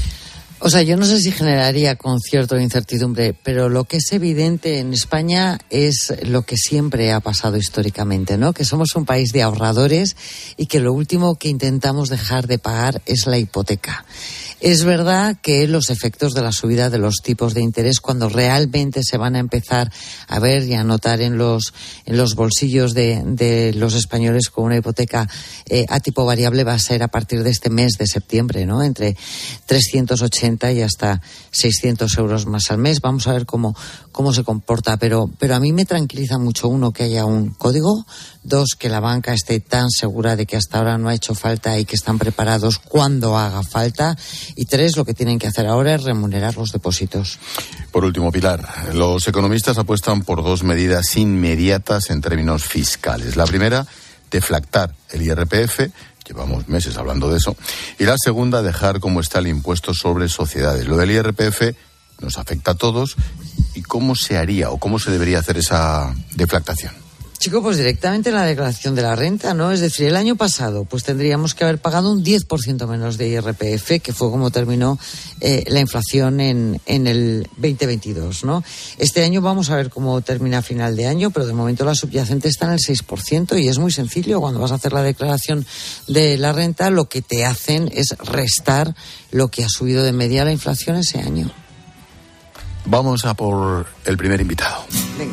O sea, yo no sé si generaría concierto de incertidumbre, pero lo que es evidente en España es lo que siempre ha pasado históricamente, ¿no? Que somos un país de ahorradores y que lo último que intentamos dejar de pagar es la hipoteca. Es verdad que los efectos de la subida de los tipos de interés, cuando realmente se van a empezar a ver y a notar en los en los bolsillos de, de los españoles con una hipoteca eh, a tipo variable, va a ser a partir de este mes de septiembre, ¿no? Entre trescientos ochenta y hasta seiscientos euros más al mes. Vamos a ver cómo cómo se comporta, pero pero a mí me tranquiliza mucho, uno, que haya un código, dos, que la banca esté tan segura de que hasta ahora no ha hecho falta y que están preparados cuando haga falta. Y tres, lo que tienen que hacer ahora es remunerar los depósitos. Por último, Pilar, los economistas apuestan por dos medidas inmediatas en términos fiscales. La primera, deflactar el I R P F, llevamos meses hablando de eso, y la segunda, dejar como está el impuesto sobre sociedades. Lo del I R P F nos afecta a todos. ¿Y cómo se haría o cómo se debería hacer esa deflactación? Chico, pues directamente en la declaración de la renta, ¿no? Es decir, el año pasado pues tendríamos que haber pagado un diez por ciento menos de I R P F, que fue como terminó eh, la inflación en, en el veinte veintidós, ¿no? Este año vamos a ver cómo termina a final de año, pero de momento la subyacente está en el seis por ciento y es muy sencillo. Cuando vas a hacer la declaración de la renta, lo que te hacen es restar lo que ha subido de media la inflación ese año. Vamos a por el primer invitado. Venga.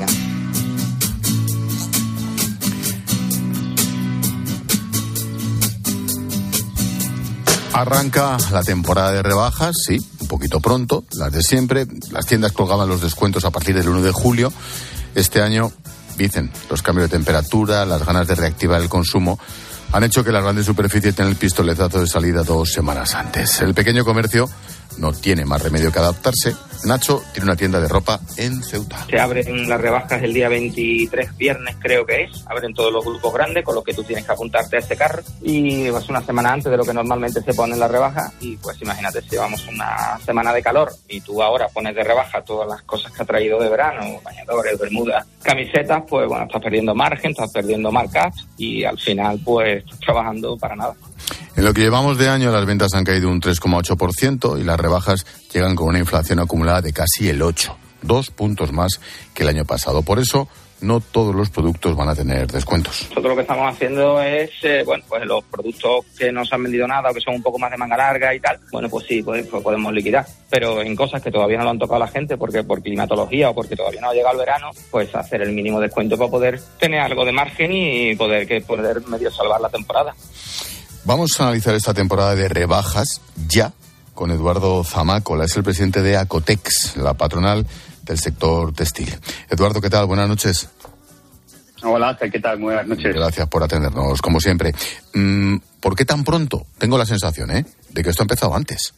Arranca la temporada de rebajas, sí, un poquito pronto, las de siempre. Las tiendas colgaban los descuentos a partir del uno de julio. Este año, dicen, los cambios de temperatura, las ganas de reactivar el consumo, han hecho que las grandes superficies tengan el pistoletazo de salida dos semanas antes. El pequeño comercio no tiene más remedio que adaptarse. Nacho tiene una tienda de ropa en Ceuta. Se abren las rebajas el día veintitrés, viernes creo que es. Abren todos los grupos grandes, con lo que tú tienes que apuntarte a este carro. Y pues una semana antes de lo que normalmente se pone en la rebaja. Y pues imagínate, si llevamos una semana de calor y tú ahora pones de rebaja todas las cosas que ha traído de verano, bañadores, bermudas, camisetas, pues bueno, estás perdiendo margen, estás perdiendo markups y al final pues estás trabajando para nada. En lo que llevamos de año, las ventas han caído un tres coma ocho por ciento y las rebajas llegan con una inflación acumulada de casi el ocho por ciento, dos puntos más que el año pasado. Por eso, no todos los productos van a tener descuentos. Nosotros lo que estamos haciendo es, eh, bueno, pues los productos que no se han vendido nada o que son un poco más de manga larga y tal, bueno, pues sí, pues, pues podemos liquidar. Pero en cosas que todavía no lo han tocado a la gente porque por climatología o porque todavía no ha llegado el verano, pues hacer el mínimo descuento para poder tener algo de margen y poder, que poder medio salvar la temporada. Vamos a analizar esta temporada de rebajas ya con Eduardo Zamácola, es el presidente de Acotex, la patronal del sector textil. Eduardo, ¿qué tal? Buenas noches. Hola, ¿qué tal? Buenas noches. Gracias por atendernos, como siempre. ¿Por qué tan pronto? Tengo la sensación, ¿eh?, de que esto ha empezado antes.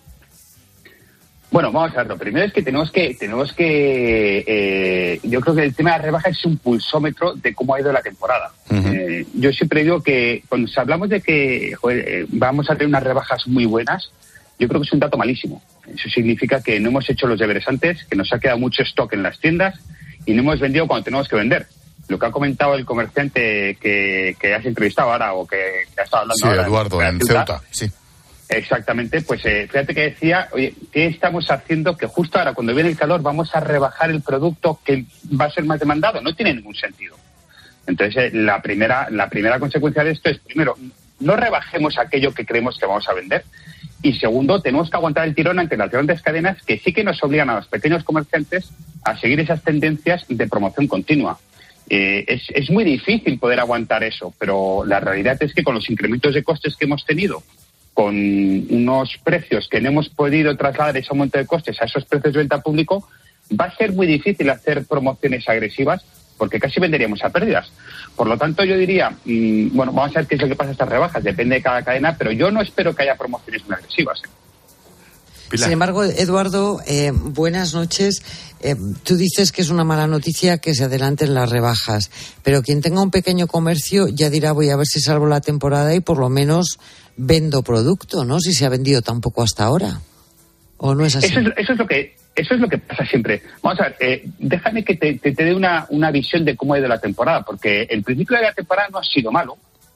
Bueno, vamos a ver. Lo primero es que tenemos que, tenemos que, eh, yo creo que el tema de las rebajas es un pulsómetro de cómo ha ido la temporada. Uh-huh. Eh, yo siempre digo que cuando hablamos de que joder, eh, vamos a tener unas rebajas muy buenas, yo creo que es un dato malísimo. Eso significa que no hemos hecho los deberes antes, que nos ha quedado mucho stock en las tiendas y no hemos vendido cuando tenemos que vender. Lo que ha comentado el comerciante que, que has entrevistado ahora o que, que ha estado hablando sí, ahora. Sí, Eduardo, en Ceuta, Ceuta sí. Exactamente, pues eh, fíjate que decía, oye, ¿qué estamos haciendo? Que justo ahora, cuando viene el calor, vamos a rebajar el producto que va a ser más demandado. No tiene ningún sentido. Entonces, eh, la primera la primera consecuencia de esto es, primero, no rebajemos aquello que creemos que vamos a vender. Y segundo, tenemos que aguantar el tirón ante las grandes cadenas que sí que nos obligan a los pequeños comerciantes a seguir esas tendencias de promoción continua. Eh, es, es muy difícil poder aguantar eso, pero la realidad es que con los incrementos de costes que hemos tenido, con unos precios que no hemos podido trasladar ese aumento de costes a esos precios de venta público, va a ser muy difícil hacer promociones agresivas porque casi venderíamos a pérdidas. Por lo tanto, yo diría, mmm, bueno, vamos a ver qué es lo que pasa a estas rebajas, depende de cada cadena, pero yo no espero que haya promociones muy agresivas. Pilar. Sin embargo, Eduardo, eh, buenas noches. Eh, tú dices que es una mala noticia que se adelanten las rebajas, pero quien tenga un pequeño comercio ya dirá, voy a ver si salvo la temporada y por lo menos vendo producto, ¿no? Si se ha vendido tan poco hasta ahora. ¿O no es así? Eso es, eso es lo que eso es lo que pasa siempre. Vamos a ver, eh, déjame que te, te, te dé una, una visión de cómo ha ido la temporada, porque el principio de la temporada no ha sido malo.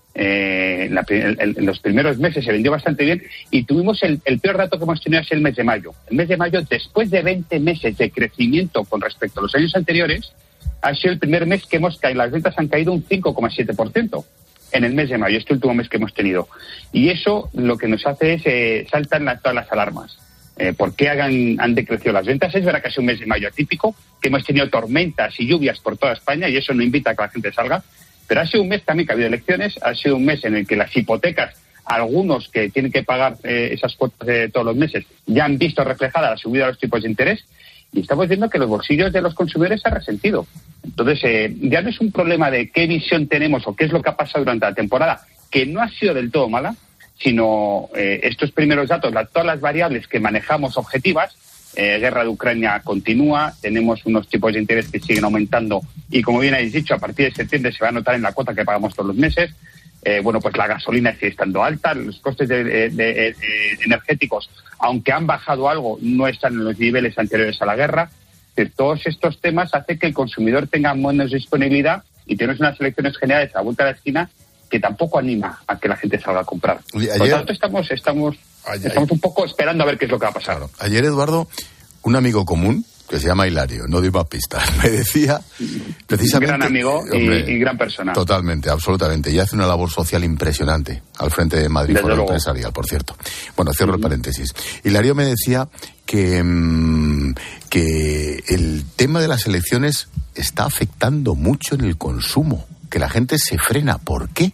Eh, la, el, el, en los primeros meses se vendió bastante bien y tuvimos el, el peor dato que hemos tenido es el mes de mayo. El mes de mayo, después de veinte meses de crecimiento con respecto a los años anteriores, ha sido el primer mes que hemos caído, las ventas han caído un cinco coma siete por ciento en el mes de mayo, este último mes que hemos tenido. Y eso lo que nos hace es, eh, saltan las, todas las alarmas. Eh, ¿Por qué hagan, han decrecido las ventas? Es verdad que ha sido un mes de mayo atípico, que hemos tenido tormentas y lluvias por toda España y eso no invita a que la gente salga. Pero ha sido un mes también que ha habido elecciones, ha sido un mes en el que las hipotecas, algunos que tienen que pagar eh, esas cuotas de todos los meses, ya han visto reflejada la subida de los tipos de interés y estamos viendo que los bolsillos de los consumidores se han resentido. Entonces, eh, ya no es un problema de qué visión tenemos o qué es lo que ha pasado durante la temporada, que no ha sido del todo mala, sino eh, estos primeros datos, la, todas las variables que manejamos objetivas. Eh, guerra de Ucrania continúa, tenemos unos tipos de interés que siguen aumentando y, como bien habéis dicho, a partir de septiembre se va a notar en la cuota que pagamos todos los meses. Eh, bueno, pues la gasolina sigue estando alta, los costes de, de, de, de energéticos, aunque han bajado algo, no están en los niveles anteriores a la guerra. De todos estos temas hace que el consumidor tenga menos disponibilidad y tenemos unas elecciones generales a la vuelta de la esquina que tampoco anima a que la gente salga a comprar. Oye, ayer, Por lo tanto, estamos, estamos, ayer, estamos un poco esperando a ver qué es lo que va a pasar. Ayer, Eduardo, un amigo común, que se llama Hilario, no doy más pistas, me decía precisamente... Gran amigo hombre, y, y gran persona. Totalmente, absolutamente, y hace una labor social impresionante al frente de Madrid Foro Empresarial, por cierto. Bueno, cierro uh-huh. el paréntesis. Hilario me decía que, mmm, que el tema de las elecciones está afectando mucho en el consumo, que la gente se frena. ¿Por qué?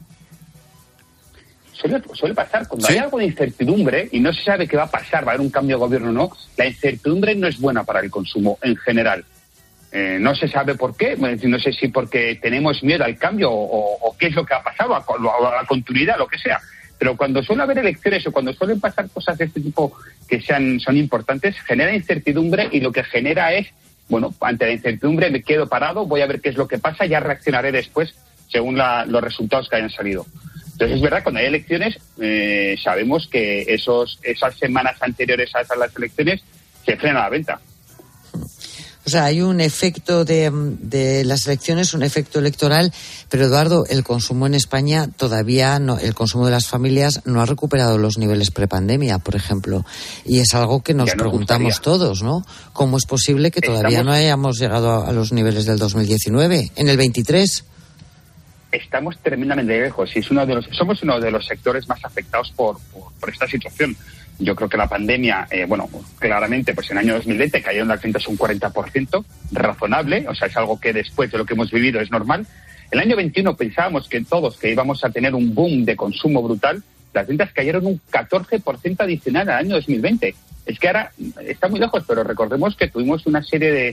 Suele, suele pasar, cuando ¿Sí? hay algo de incertidumbre y no se sabe qué va a pasar, va a haber un cambio de gobierno o no, la incertidumbre no es buena para el consumo en general. Eh, no se sabe por qué, no sé si porque tenemos miedo al cambio o, o qué es lo que ha pasado, a, a la continuidad, lo que sea. Pero cuando suele haber elecciones o cuando suelen pasar cosas de este tipo que sean son importantes, genera incertidumbre y lo que genera es, bueno, ante la incertidumbre me quedo parado, voy a ver qué es lo que pasa, ya reaccionaré después según la, los resultados que hayan salido. Entonces, es verdad, cuando hay elecciones, eh, sabemos que esos esas semanas anteriores a esas las elecciones se frena la venta. O sea, hay un efecto de, de las elecciones, un efecto electoral, pero Eduardo, el consumo en España todavía no, el consumo de las familias no ha recuperado los niveles prepandemia, por ejemplo, y es algo que nos preguntamos gustaría. todos, ¿no? ¿Cómo es posible que todavía Estamos... no hayamos llegado a, a los niveles del dos mil diecinueve, en el veintitrés? Estamos tremendamente lejos y es uno de los, somos uno de los sectores más afectados por, por, por esta situación. Yo creo que la pandemia, eh, bueno, claramente, pues en el año dos mil veinte cayeron las ventas un cuarenta por ciento, razonable, o sea, es algo que después de lo que hemos vivido es normal. El año veintiuno pensábamos que todos que íbamos a tener un boom de consumo brutal, las ventas cayeron un catorce por ciento adicional al año dos mil veinte. Es que ahora está muy lejos, pero recordemos que tuvimos una serie de,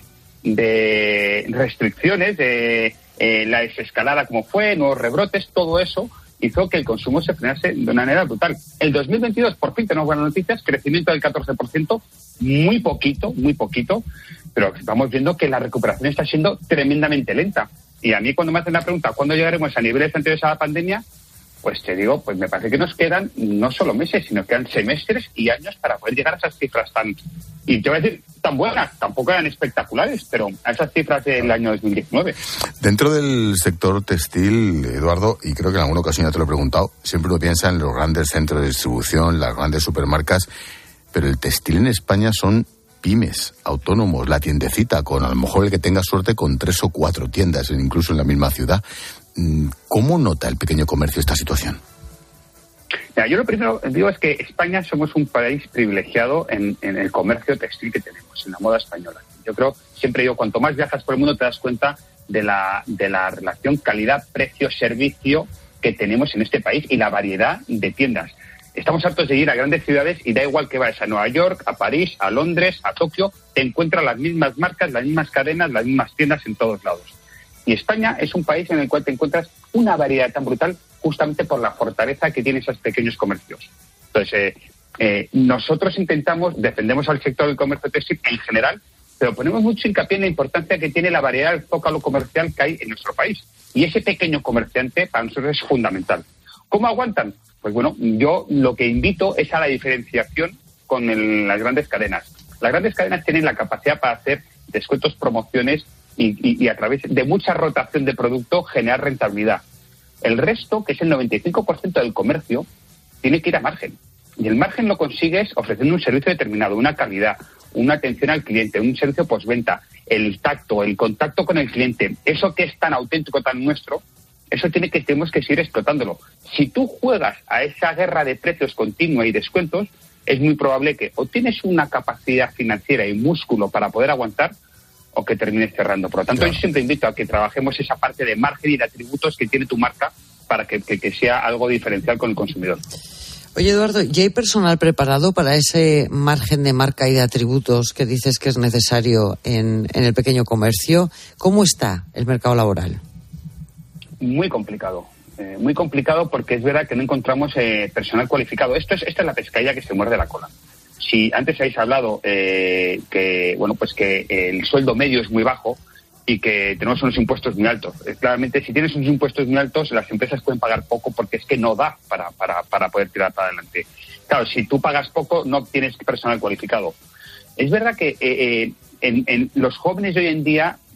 de restricciones, de eh, la desescalada como fue, nuevos rebrotes, todo eso hizo que el consumo se frenase de una manera brutal. El dos mil veintidós, por fin tenemos buenas noticias, crecimiento del catorce por ciento, muy poquito, muy poquito, pero estamos viendo que la recuperación está siendo tremendamente lenta. Y a mí cuando me hacen la pregunta, ¿cuándo llegaremos a niveles anteriores a la pandemia? Pues te digo, pues me parece que nos quedan no solo meses, sino que quedan semestres y años para poder llegar a esas cifras tan, y te voy a decir, tan buenas, tampoco eran espectaculares, pero a esas cifras del año dos mil diecinueve. Dentro del sector textil, Eduardo, y creo que en alguna ocasión ya te lo he preguntado, siempre uno piensa en los grandes centros de distribución, las grandes supermarcas, pero el textil en España son pymes, autónomos, la tiendecita, con a lo mejor el que tenga suerte con tres o cuatro tiendas, incluso en la misma ciudad. ¿Cómo nota el pequeño comercio esta situación? Mira, yo lo primero digo es que España somos un país privilegiado en, en el comercio textil que tenemos, en la moda española. Yo creo, siempre digo, cuanto más viajas por el mundo te das cuenta de la, de la relación calidad-precio-servicio que tenemos en este país y la variedad de tiendas. Estamos hartos de ir a grandes ciudades y da igual que vayas a Nueva York, a París, a Londres, a Tokio, te encuentras las mismas marcas, las mismas cadenas, las mismas tiendas en todos lados. Y España es un país en el cual te encuentras una variedad tan brutal justamente por la fortaleza que tienen esos pequeños comercios. Entonces, eh, eh, nosotros intentamos, defendemos al sector del comercio textil en general, pero ponemos mucho hincapié en la importancia que tiene la variedad del zócalo comercial que hay en nuestro país. Y ese pequeño comerciante para nosotros es fundamental. ¿Cómo aguantan? Pues bueno, yo lo que invito es a la diferenciación con el, las grandes cadenas. Las grandes cadenas tienen la capacidad para hacer descuentos, promociones, Y, y, y a través de mucha rotación de producto generar rentabilidad. El resto, que es el noventa y cinco por ciento del comercio, tiene que ir a margen. Y el margen lo consigues ofreciendo un servicio determinado, una calidad, una atención al cliente, un servicio postventa, el tacto, el contacto con el cliente. Eso que es tan auténtico, tan nuestro, eso tiene que tenemos que seguir explotándolo. Si tú juegas a esa guerra de precios continua y descuentos, es muy probable que o tienes una capacidad financiera y músculo para poder aguantar, o que termines cerrando. Por lo tanto, claro, yo siempre invito a que trabajemos esa parte de margen y de atributos que tiene tu marca para que, que, que sea algo diferencial con el consumidor. Oye, Eduardo, ¿ya hay personal preparado para ese margen de marca y de atributos que dices que es necesario en, en el pequeño comercio? ¿Cómo está el mercado laboral? Muy complicado. Eh, muy complicado porque es verdad que no encontramos eh, personal cualificado. Esto es, esta es la pescadilla que se muerde la cola. Si antes habéis hablado eh, que bueno pues que el sueldo medio es muy bajo y que tenemos unos impuestos muy altos, eh, claramente si tienes unos impuestos muy altos las empresas pueden pagar poco porque es que no da para para para poder tirar para adelante. Claro, si tú pagas poco no tienes personal cualificado. Es verdad que eh, eh, en, en los jóvenes de hoy en día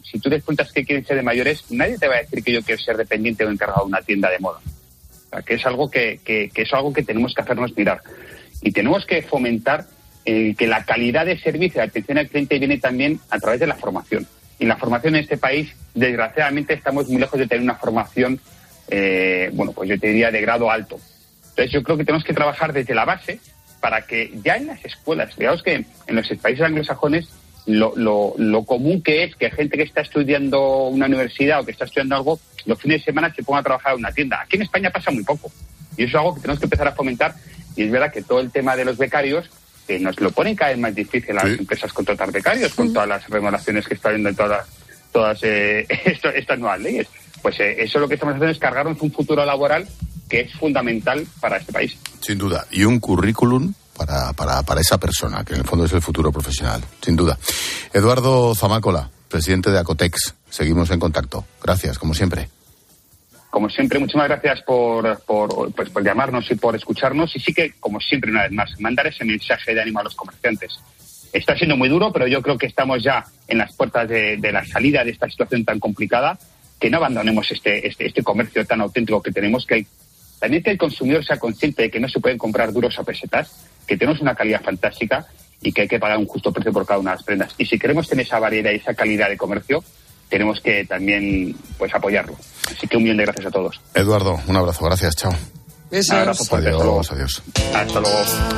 si tú les preguntas qué quieren ser de mayores, nadie te va a decir que yo quiero ser dependiente o encargado de una tienda de moda. O sea, que es algo que, que, que es algo que tenemos que hacernos mirar. Y tenemos que fomentar eh, que la calidad de servicio de atención al cliente viene también a través de la formación. Y la formación en este país, desgraciadamente, estamos muy lejos de tener una formación, eh, bueno, pues yo te diría de grado alto. Entonces yo creo que tenemos que trabajar desde la base para que ya en las escuelas, veamos que en los países anglosajones lo, lo, lo común que es que gente que está estudiando una universidad o que está estudiando algo, los fines de semana se ponga a trabajar en una tienda. Aquí en España pasa muy poco. Y eso es algo que tenemos que empezar a fomentar. Y es verdad que todo el tema de los becarios, que nos lo ponen cada vez más difícil a las sí. empresas contratar becarios, con todas las remodelaciones que están viendo en todas, todas eh, esto, estas nuevas leyes. Pues eh, eso lo que estamos haciendo es cargarnos un futuro laboral que es fundamental para este país. Sin duda. Y un currículum para, para, para esa persona, que en el fondo es el futuro profesional. Sin duda. Eduardo Zamácola, presidente de Acotex. Seguimos en contacto. Gracias, como siempre. Como siempre, muchísimas gracias por, por, pues, por llamarnos y por escucharnos. Y sí que, como siempre, una vez más, mandar ese mensaje de ánimo a los comerciantes. Está siendo muy duro, pero yo creo que estamos ya en las puertas de, de la salida de esta situación tan complicada. Que no abandonemos este, este, este comercio tan auténtico que tenemos, que el, también que el consumidor sea consciente de que no se pueden comprar duros a pesetas, que tenemos una calidad fantástica y que hay que pagar un justo precio por cada una de las prendas. Y si queremos tener esa variedad y esa calidad de comercio, tenemos que también pues apoyarlo. Así que un millón de gracias a todos. Eduardo, un abrazo, gracias, chao. Un abrazo fuerte, adiós, adiós. Hasta luego.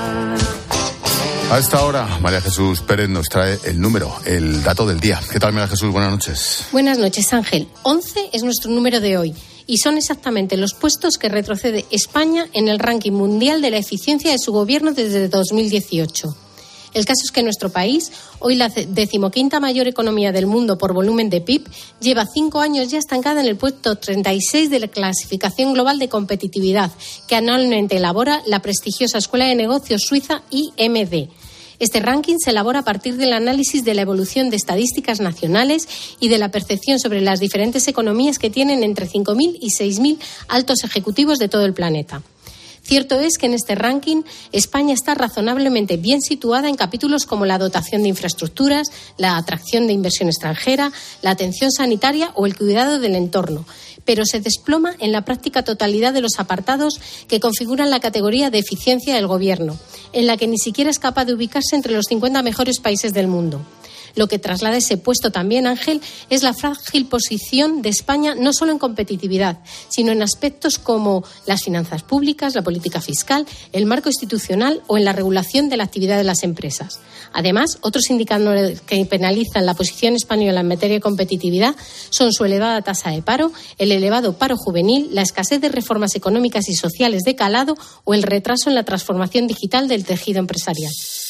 A esta hora, María Jesús Pérez nos trae el número, el dato del día. ¿Qué tal, María Jesús? Buenas noches. Buenas noches, Ángel. once es nuestro número de hoy y son exactamente los puestos que retrocede España en el ranking mundial de la eficiencia de su gobierno desde dos mil dieciocho. El caso es que nuestro país, hoy la decimoquinta mayor economía del mundo por volumen de P I B, lleva cinco años ya estancada en el puesto treinta y seis de la clasificación global de competitividad que anualmente elabora la prestigiosa Escuela de Negocios suiza I M D. Este ranking se elabora a partir del análisis de la evolución de estadísticas nacionales y de la percepción sobre las diferentes economías que tienen entre cinco mil y seis mil altos ejecutivos de todo el planeta. Cierto es que en este ranking España está razonablemente bien situada en capítulos como la dotación de infraestructuras, la atracción de inversión extranjera, la atención sanitaria o el cuidado del entorno, pero se desploma en la práctica totalidad de los apartados que configuran la categoría de eficiencia del Gobierno, en la que ni siquiera es capaz de ubicarse entre los cincuenta mejores países del mundo. Lo que traslada ese puesto también, Ángel, es la frágil posición de España no solo en competitividad, sino en aspectos como las finanzas públicas, la política fiscal, el marco institucional o en la regulación de la actividad de las empresas. Además, otros indicadores que penalizan la posición española en materia de competitividad son su elevada tasa de paro, el elevado paro juvenil, la escasez de reformas económicas y sociales de calado o el retraso en la transformación digital del tejido empresarial.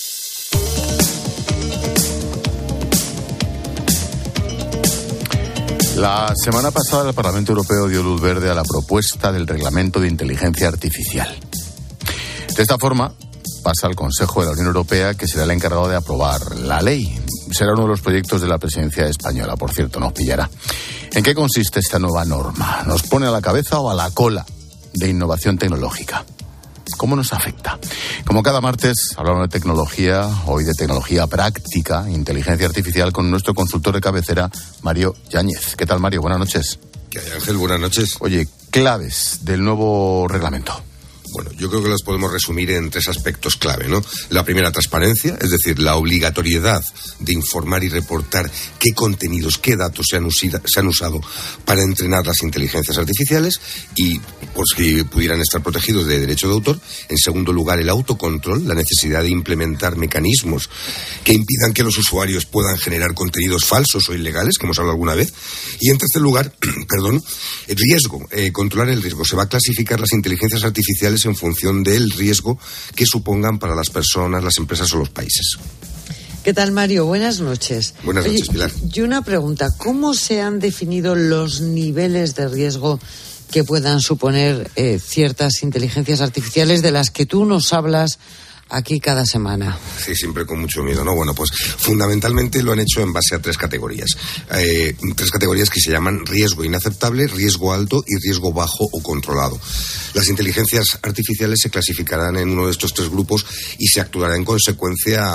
La semana pasada el Parlamento Europeo dio luz verde a la propuesta del reglamento de inteligencia artificial. De esta forma, pasa al Consejo de la Unión Europea, que será el encargado de aprobar la ley. Será uno de los proyectos de la presidencia española, por cierto, nos pillará. ¿En qué consiste esta nueva norma? ¿Nos pone a la cabeza o a la cola de innovación tecnológica? ¿Cómo nos afecta? Como cada martes, hablamos de tecnología, hoy de tecnología práctica, inteligencia artificial, con nuestro consultor de cabecera, Mario Yáñez. ¿Qué tal, Mario? Buenas noches. ¿Qué hay, Ángel? Buenas noches. Oye, claves del nuevo reglamento. Bueno, yo creo que las podemos resumir en tres aspectos clave, ¿no? La primera, transparencia, es decir, la obligatoriedad de informar y reportar qué contenidos, qué datos se han, usida, se han usado para entrenar las inteligencias artificiales y por si pudieran estar protegidos de derecho de autor. En segundo lugar, el autocontrol, la necesidad de implementar mecanismos que impidan que los usuarios puedan generar contenidos falsos o ilegales, que hemos hablado alguna vez. Y en tercer lugar, perdón, el riesgo, eh, controlar el riesgo. Se va a clasificar las inteligencias artificiales en función del riesgo que supongan para las personas, las empresas o los países. ¿Qué tal, Mario? Buenas noches. Buenas noches, Pilar. Y una pregunta, ¿cómo se han definido los niveles de riesgo que puedan suponer eh, ciertas inteligencias artificiales de las que tú nos hablas aquí cada semana. Sí, siempre con mucho miedo, ¿no? Bueno, pues fundamentalmente lo han hecho en base a tres categorías. Eh, tres categorías que se llaman riesgo inaceptable, riesgo alto y riesgo bajo o controlado. Las inteligencias artificiales se clasificarán en uno de estos tres grupos y se actuará en consecuencia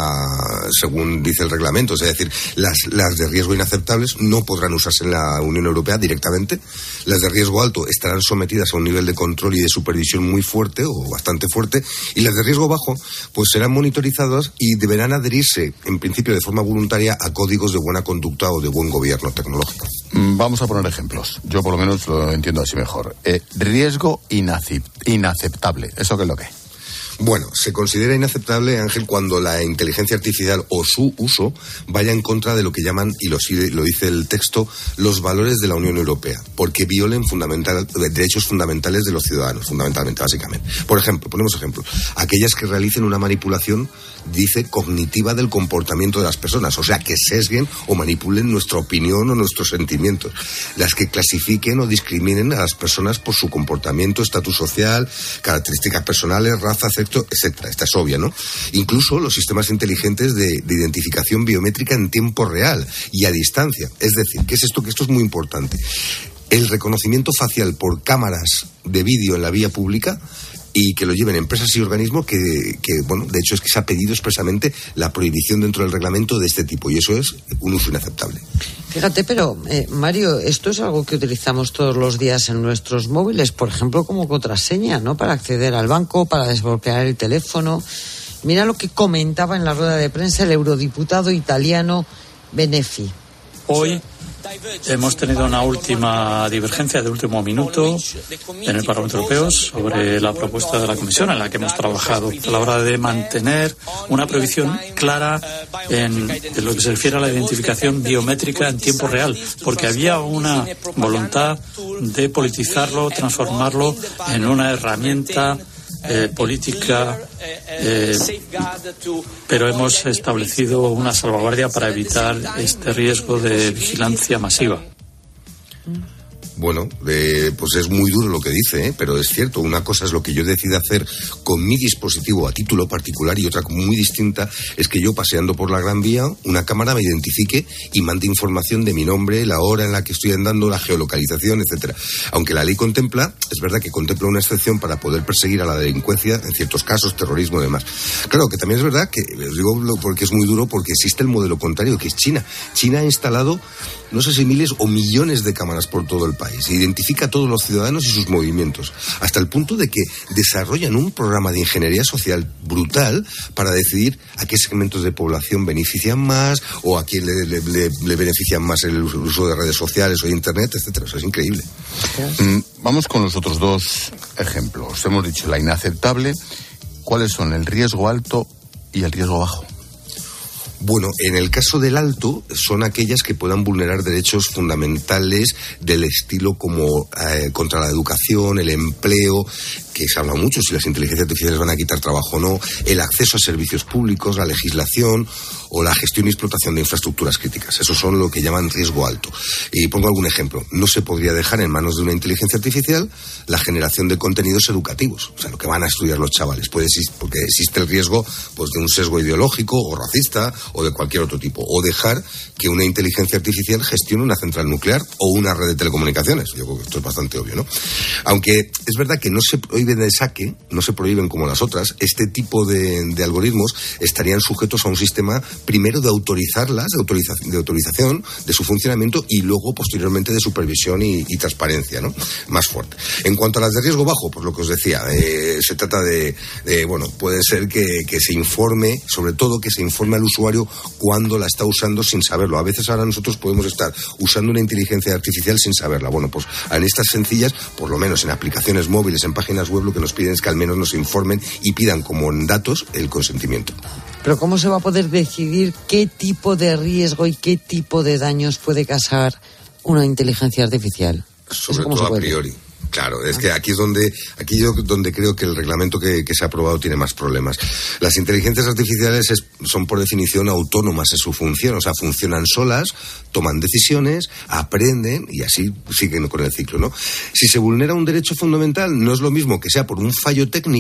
según dice el reglamento. Es decir, las, las de riesgo inaceptables no podrán usarse en la Unión Europea directamente. Las de riesgo alto estarán sometidas a un nivel de control y de supervisión muy fuerte o bastante fuerte. Y las de riesgo bajo pues serán monitorizadas y deberán adherirse, en principio de forma voluntaria, a códigos de buena conducta o de buen gobierno tecnológico. Vamos a poner ejemplos. Yo por lo menos lo entiendo así mejor. Eh, riesgo inaceptable. ¿Eso qué es lo que es? Bueno, se considera inaceptable, Ángel, cuando la inteligencia artificial o su uso vaya en contra de lo que llaman, y lo, lo dice el texto, los valores de la Unión Europea, porque violen fundamental, derechos fundamentales de los ciudadanos, fundamentalmente, básicamente. Por ejemplo, ponemos ejemplo, aquellas que realicen una manipulación, dice, cognitiva del comportamiento de las personas, o sea, que sesguen o manipulen nuestra opinión o nuestros sentimientos, las que clasifiquen o discriminen a las personas por su comportamiento, estatus social, características personales, raza, etcétera. Esta es obvia, ¿no? Incluso los sistemas inteligentes de, de identificación biométrica en tiempo real y a distancia. Es decir, ¿qué es esto? Que esto es muy importante. El reconocimiento facial por cámaras de vídeo en la vía pública y que lo lleven empresas y organismos que, que, bueno, de hecho es que se ha pedido expresamente la prohibición dentro del reglamento de este tipo y eso es un uso inaceptable. Fíjate, pero eh, Mario, esto es algo que utilizamos todos los días en nuestros móviles, por ejemplo, como contraseña, ¿no? Para acceder al banco, para desbloquear el teléfono. Mira lo que comentaba en la rueda de prensa el eurodiputado italiano Benefi. Hoy hemos tenido una última divergencia de último minuto en el Parlamento Europeo sobre la propuesta de la Comisión en la que hemos trabajado a la hora de mantener una prohibición clara en, en lo que se refiere a la identificación biométrica en tiempo real, porque había una voluntad de politizarlo, transformarlo en una herramienta Eh, política, eh, pero hemos establecido una salvaguardia para evitar este riesgo de vigilancia masiva. Bueno, eh, pues es muy duro lo que dice, ¿eh? Pero es cierto, una cosa es lo que yo decida hacer con mi dispositivo a título particular y otra muy distinta es que yo paseando por la Gran Vía, una cámara me identifique y mande información de mi nombre, la hora en la que estoy andando, la geolocalización, etcétera. Aunque la ley contempla, es verdad que contempla una excepción para poder perseguir a la delincuencia en ciertos casos, terrorismo y demás. Claro, que también es verdad que, les digo porque es muy duro, porque existe el modelo contrario, que es China. China ha instalado no sé si miles o millones de cámaras por todo el país. Identifica a todos los ciudadanos y sus movimientos, hasta el punto de que desarrollan un programa de ingeniería social brutal para decidir a qué segmentos de población benefician más o a quién le, le, le, le benefician más el uso de redes sociales o de internet, etcétera. Eso es increíble. Mm, vamos con los otros dos ejemplos. Hemos dicho la inaceptable. ¿Cuáles son el riesgo alto y el riesgo bajo? Bueno, en el caso del alto, son aquellas que puedan vulnerar derechos fundamentales del estilo como eh, contra la educación, el empleo, que se habla mucho si las inteligencias artificiales van a quitar trabajo o no, el acceso a servicios públicos, la legislación o la gestión y explotación de infraestructuras críticas. Esos son lo que llaman riesgo alto. Y pongo algún ejemplo. No se podría dejar en manos de una inteligencia artificial la generación de contenidos educativos, o sea, lo que van a estudiar los chavales, puede existir, porque existe el riesgo pues de un sesgo ideológico o racista o de cualquier otro tipo, o dejar que una inteligencia artificial gestione una central nuclear o una red de telecomunicaciones. Yo creo que esto es bastante obvio, ¿no? Aunque es verdad que no se prohíben de saque, no se prohíben como las otras, este tipo de, de algoritmos estarían sujetos a un sistema primero de autorizarlas, de, autoriza, de autorización de su funcionamiento y luego posteriormente de supervisión y, y transparencia, ¿no? Más fuerte. En cuanto a las de riesgo bajo, pues lo que os decía, eh, se trata de, de, bueno, puede ser que, que se informe, sobre todo que se informe al usuario cuando la está usando sin saberlo. A veces ahora nosotros podemos estar usando una inteligencia artificial sin saberla. Bueno, pues en estas sencillas, por lo menos en aplicaciones móviles, en páginas web, lo que nos piden es que al menos nos informen y pidan como en datos el consentimiento. Pero ¿cómo se va a poder decidir qué tipo de riesgo y qué tipo de daños puede causar una inteligencia artificial? Sobre todo a priori. Claro, es que aquí es donde aquí yo donde creo que el reglamento que, que se ha aprobado tiene más problemas. Las inteligencias artificiales es, son por definición autónomas en su función, o sea, funcionan solas, toman decisiones, aprenden y así siguen con el ciclo, ¿no? Si se vulnera un derecho fundamental, no es lo mismo que sea por un fallo técnico,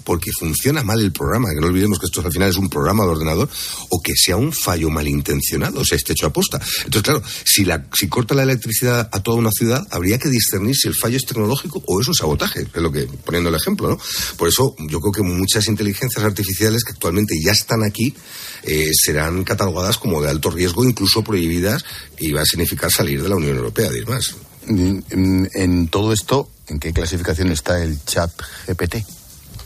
porque funciona mal el programa, que no olvidemos que esto al final es un programa de ordenador, o que sea un fallo malintencionado, o sea, esté hecho a posta. Entonces, claro, si, la, si corta la electricidad a toda una ciudad, habría que discernir si el fallo es tecnológico o es un sabotaje, es lo que, poniendo el ejemplo, ¿no? Por eso yo creo que muchas inteligencias artificiales que actualmente ya están aquí eh, serán catalogadas como de alto riesgo, incluso prohibidas, y va a significar salir de la Unión Europea, de ir más. En, en, en todo esto, ¿en qué clasificación está el chat G P T?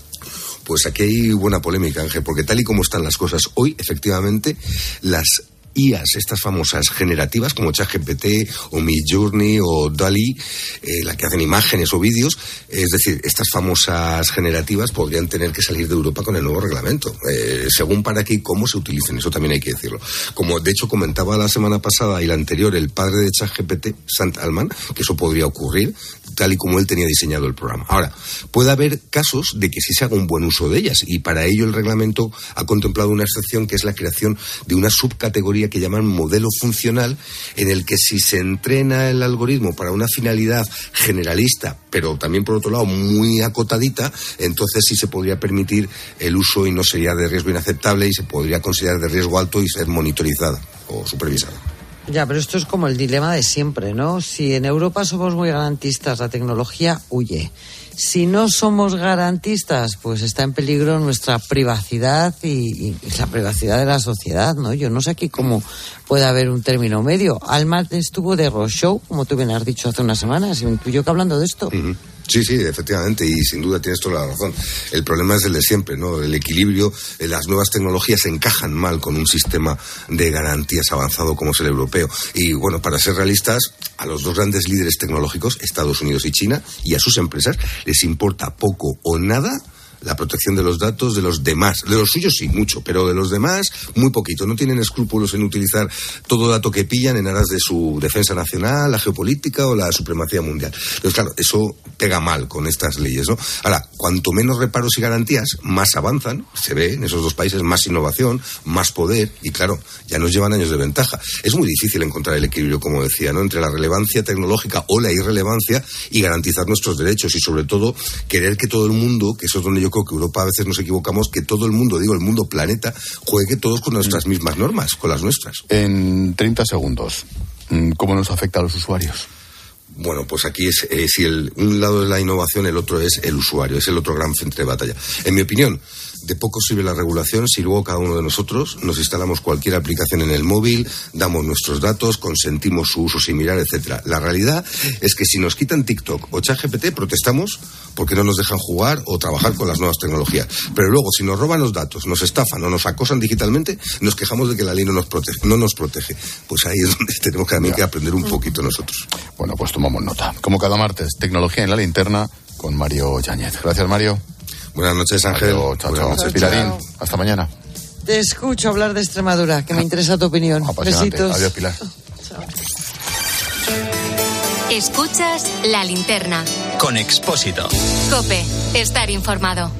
Pues aquí hay buena polémica, Ángel, porque tal y como están las cosas hoy, efectivamente, las I As, estas famosas generativas como ChatGPT o Midjourney o DALL-E, eh, la que hacen imágenes o vídeos, es decir, estas famosas generativas podrían tener que salir de Europa con el nuevo reglamento, eh, según para qué y cómo se utilicen, eso también hay que decirlo. Como de hecho comentaba la semana pasada y la anterior el padre de ChatGPT, Sant Altman, que eso podría ocurrir tal y como él tenía diseñado el programa. Ahora, puede haber casos de que sí se haga un buen uso de ellas, y para ello el reglamento ha contemplado una excepción, que es la creación de una subcategoría que llaman modelo funcional, en el que si se entrena el algoritmo para una finalidad generalista, pero también por otro lado muy acotadita, entonces sí se podría permitir el uso y no sería de riesgo inaceptable y se podría considerar de riesgo alto y ser monitorizada o supervisada. Ya, pero esto es como el dilema de siempre, ¿no? Si en Europa somos muy garantistas, la tecnología huye. Si no somos garantistas, pues está en peligro nuestra privacidad y, y la privacidad de la sociedad, ¿no? Yo no sé aquí cómo puede haber un término medio. Altman estuvo de roadshow, como tú bien has dicho hace unas semanas, y me incluyó que hablando de esto. Uh-huh. Sí, sí, efectivamente, y sin duda tienes toda la razón. El problema es el de siempre, ¿no? El equilibrio, las nuevas tecnologías encajan mal con un sistema de garantías avanzado como es el europeo. Y bueno, para ser realistas, a los dos grandes líderes tecnológicos, Estados Unidos y China, y a sus empresas, les importa poco o nada la protección de los datos de los demás. De los suyos sí, mucho, pero de los demás muy poquito. No tienen escrúpulos en utilizar todo dato que pillan en aras de su defensa nacional, la geopolítica o la supremacía mundial. Entonces, claro, eso pega mal con estas leyes, ¿no? Ahora, cuanto menos reparos y garantías, más avanzan, se ve en esos dos países, más innovación, más poder, y claro, ya nos llevan años de ventaja. Es muy difícil encontrar el equilibrio, como decía, ¿no?, entre la relevancia tecnológica o la irrelevancia y garantizar nuestros derechos, y sobre todo querer que todo el mundo, que eso es donde yo creo que Europa a veces nos equivocamos, que todo el mundo, digo el mundo planeta, juegue todos con nuestras mismas normas, con las nuestras. En treinta segundos, ¿cómo nos afecta a los usuarios? Bueno, pues aquí es, eh, si el, un lado es la innovación, el otro es el usuario, es el otro gran frente de batalla. En mi opinión, de poco sirve la regulación si luego cada uno de nosotros nos instalamos cualquier aplicación en el móvil, damos nuestros datos, consentimos su uso similar, etcétera. La realidad es que si nos quitan TikTok o ChatGPT, protestamos porque no nos dejan jugar o trabajar con las nuevas tecnologías. Pero luego, si nos roban los datos, nos estafan o nos acosan digitalmente, nos quejamos de que la ley no nos protege. No nos protege. Pues ahí es donde tenemos que, también que aprender un poquito nosotros. Bueno, pues tomamos nota. Como cada martes, tecnología en la linterna con Mario Yáñez. Gracias, Mario. Buenas noches, Ángel. Chao, chao, chao. Chao, Pilarín, chao. hasta mañana. Te escucho hablar de Extremadura, que me interesa tu opinión. Apasionante. Besitos. Adiós, Pilar. Chao. Escuchas La Linterna. Con Expósito. COPE. Estar informado.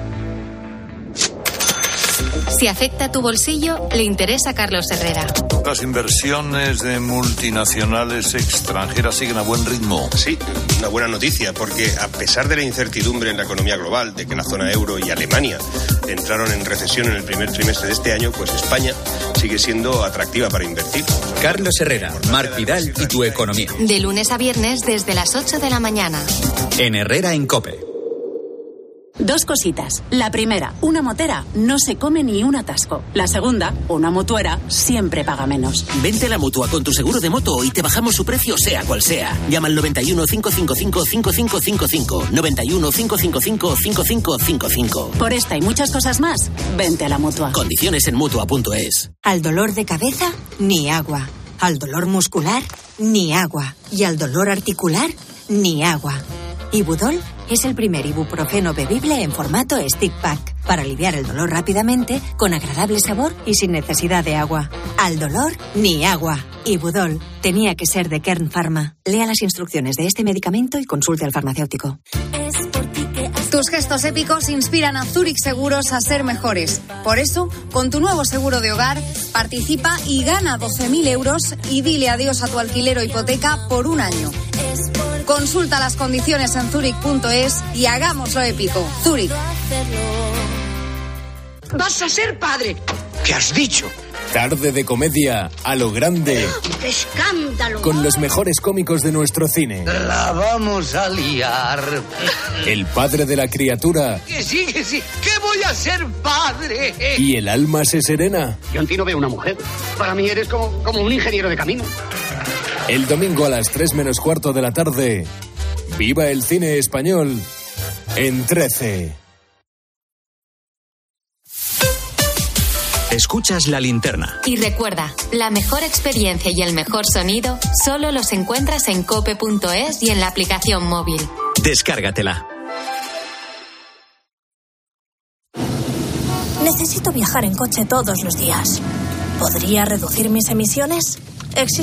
Si afecta tu bolsillo, le interesa a Carlos Herrera. Las inversiones de multinacionales extranjeras siguen a buen ritmo. Sí, una buena noticia, porque a pesar de la incertidumbre en la economía global, de que la zona euro y Alemania entraron en recesión en el primer trimestre de este año, pues España sigue siendo atractiva para invertir. Carlos Herrera, Marc Vidal y tu economía. De lunes a viernes desde las ocho de la mañana. En Herrera en COPE. Dos cositas. La primera, una motera no se come ni un atasco. La segunda, una mutuera siempre paga menos. Vente a la Mutua con tu seguro de moto y te bajamos su precio sea cual sea. Llama al noventa y uno, cinco cinco cinco, cinco cinco cinco cinco. noventa y uno, cinco cinco cinco, cinco cinco cinco cinco. Por esta y muchas cosas más, vente a la Mutua. Condiciones en Mutua punto es. Al dolor de cabeza, ni agua. Al dolor muscular, ni agua. Y al dolor articular, ni agua. Ibudol es el primer ibuprofeno bebible en formato stick pack para aliviar el dolor rápidamente, con agradable sabor y sin necesidad de agua. Al dolor, ni agua. Ibudol tenía que ser de Kern Pharma. Lea las instrucciones de este medicamento y consulte al farmacéutico. Tus gestos épicos inspiran a Zurich Seguros a ser mejores. Por eso, con tu nuevo seguro de hogar, participa y gana doce mil euros y dile adiós a tu alquiler o hipoteca por un año. Consulta las condiciones en Zurich punto es y hagámoslo épico. Zurich. Vas a ser padre. ¿Qué has dicho? Tarde de comedia a lo grande. ¡Qué escándalo! Con los mejores cómicos de nuestro cine. La vamos a liar. El padre de la criatura. Que sí, que sí. Que voy a ser padre. Y el alma se serena. Yo en ti no veo una mujer. Para mí eres como, como un ingeniero de camino. El domingo a las tres menos cuarto de la tarde. Viva el cine español en trece. Escuchas La Linterna. Y recuerda, la mejor experiencia y el mejor sonido solo los encuentras en cope punto es y en la aplicación móvil. Descárgatela. Necesito viajar en coche todos los días. ¿Podría reducir mis emisiones? Existe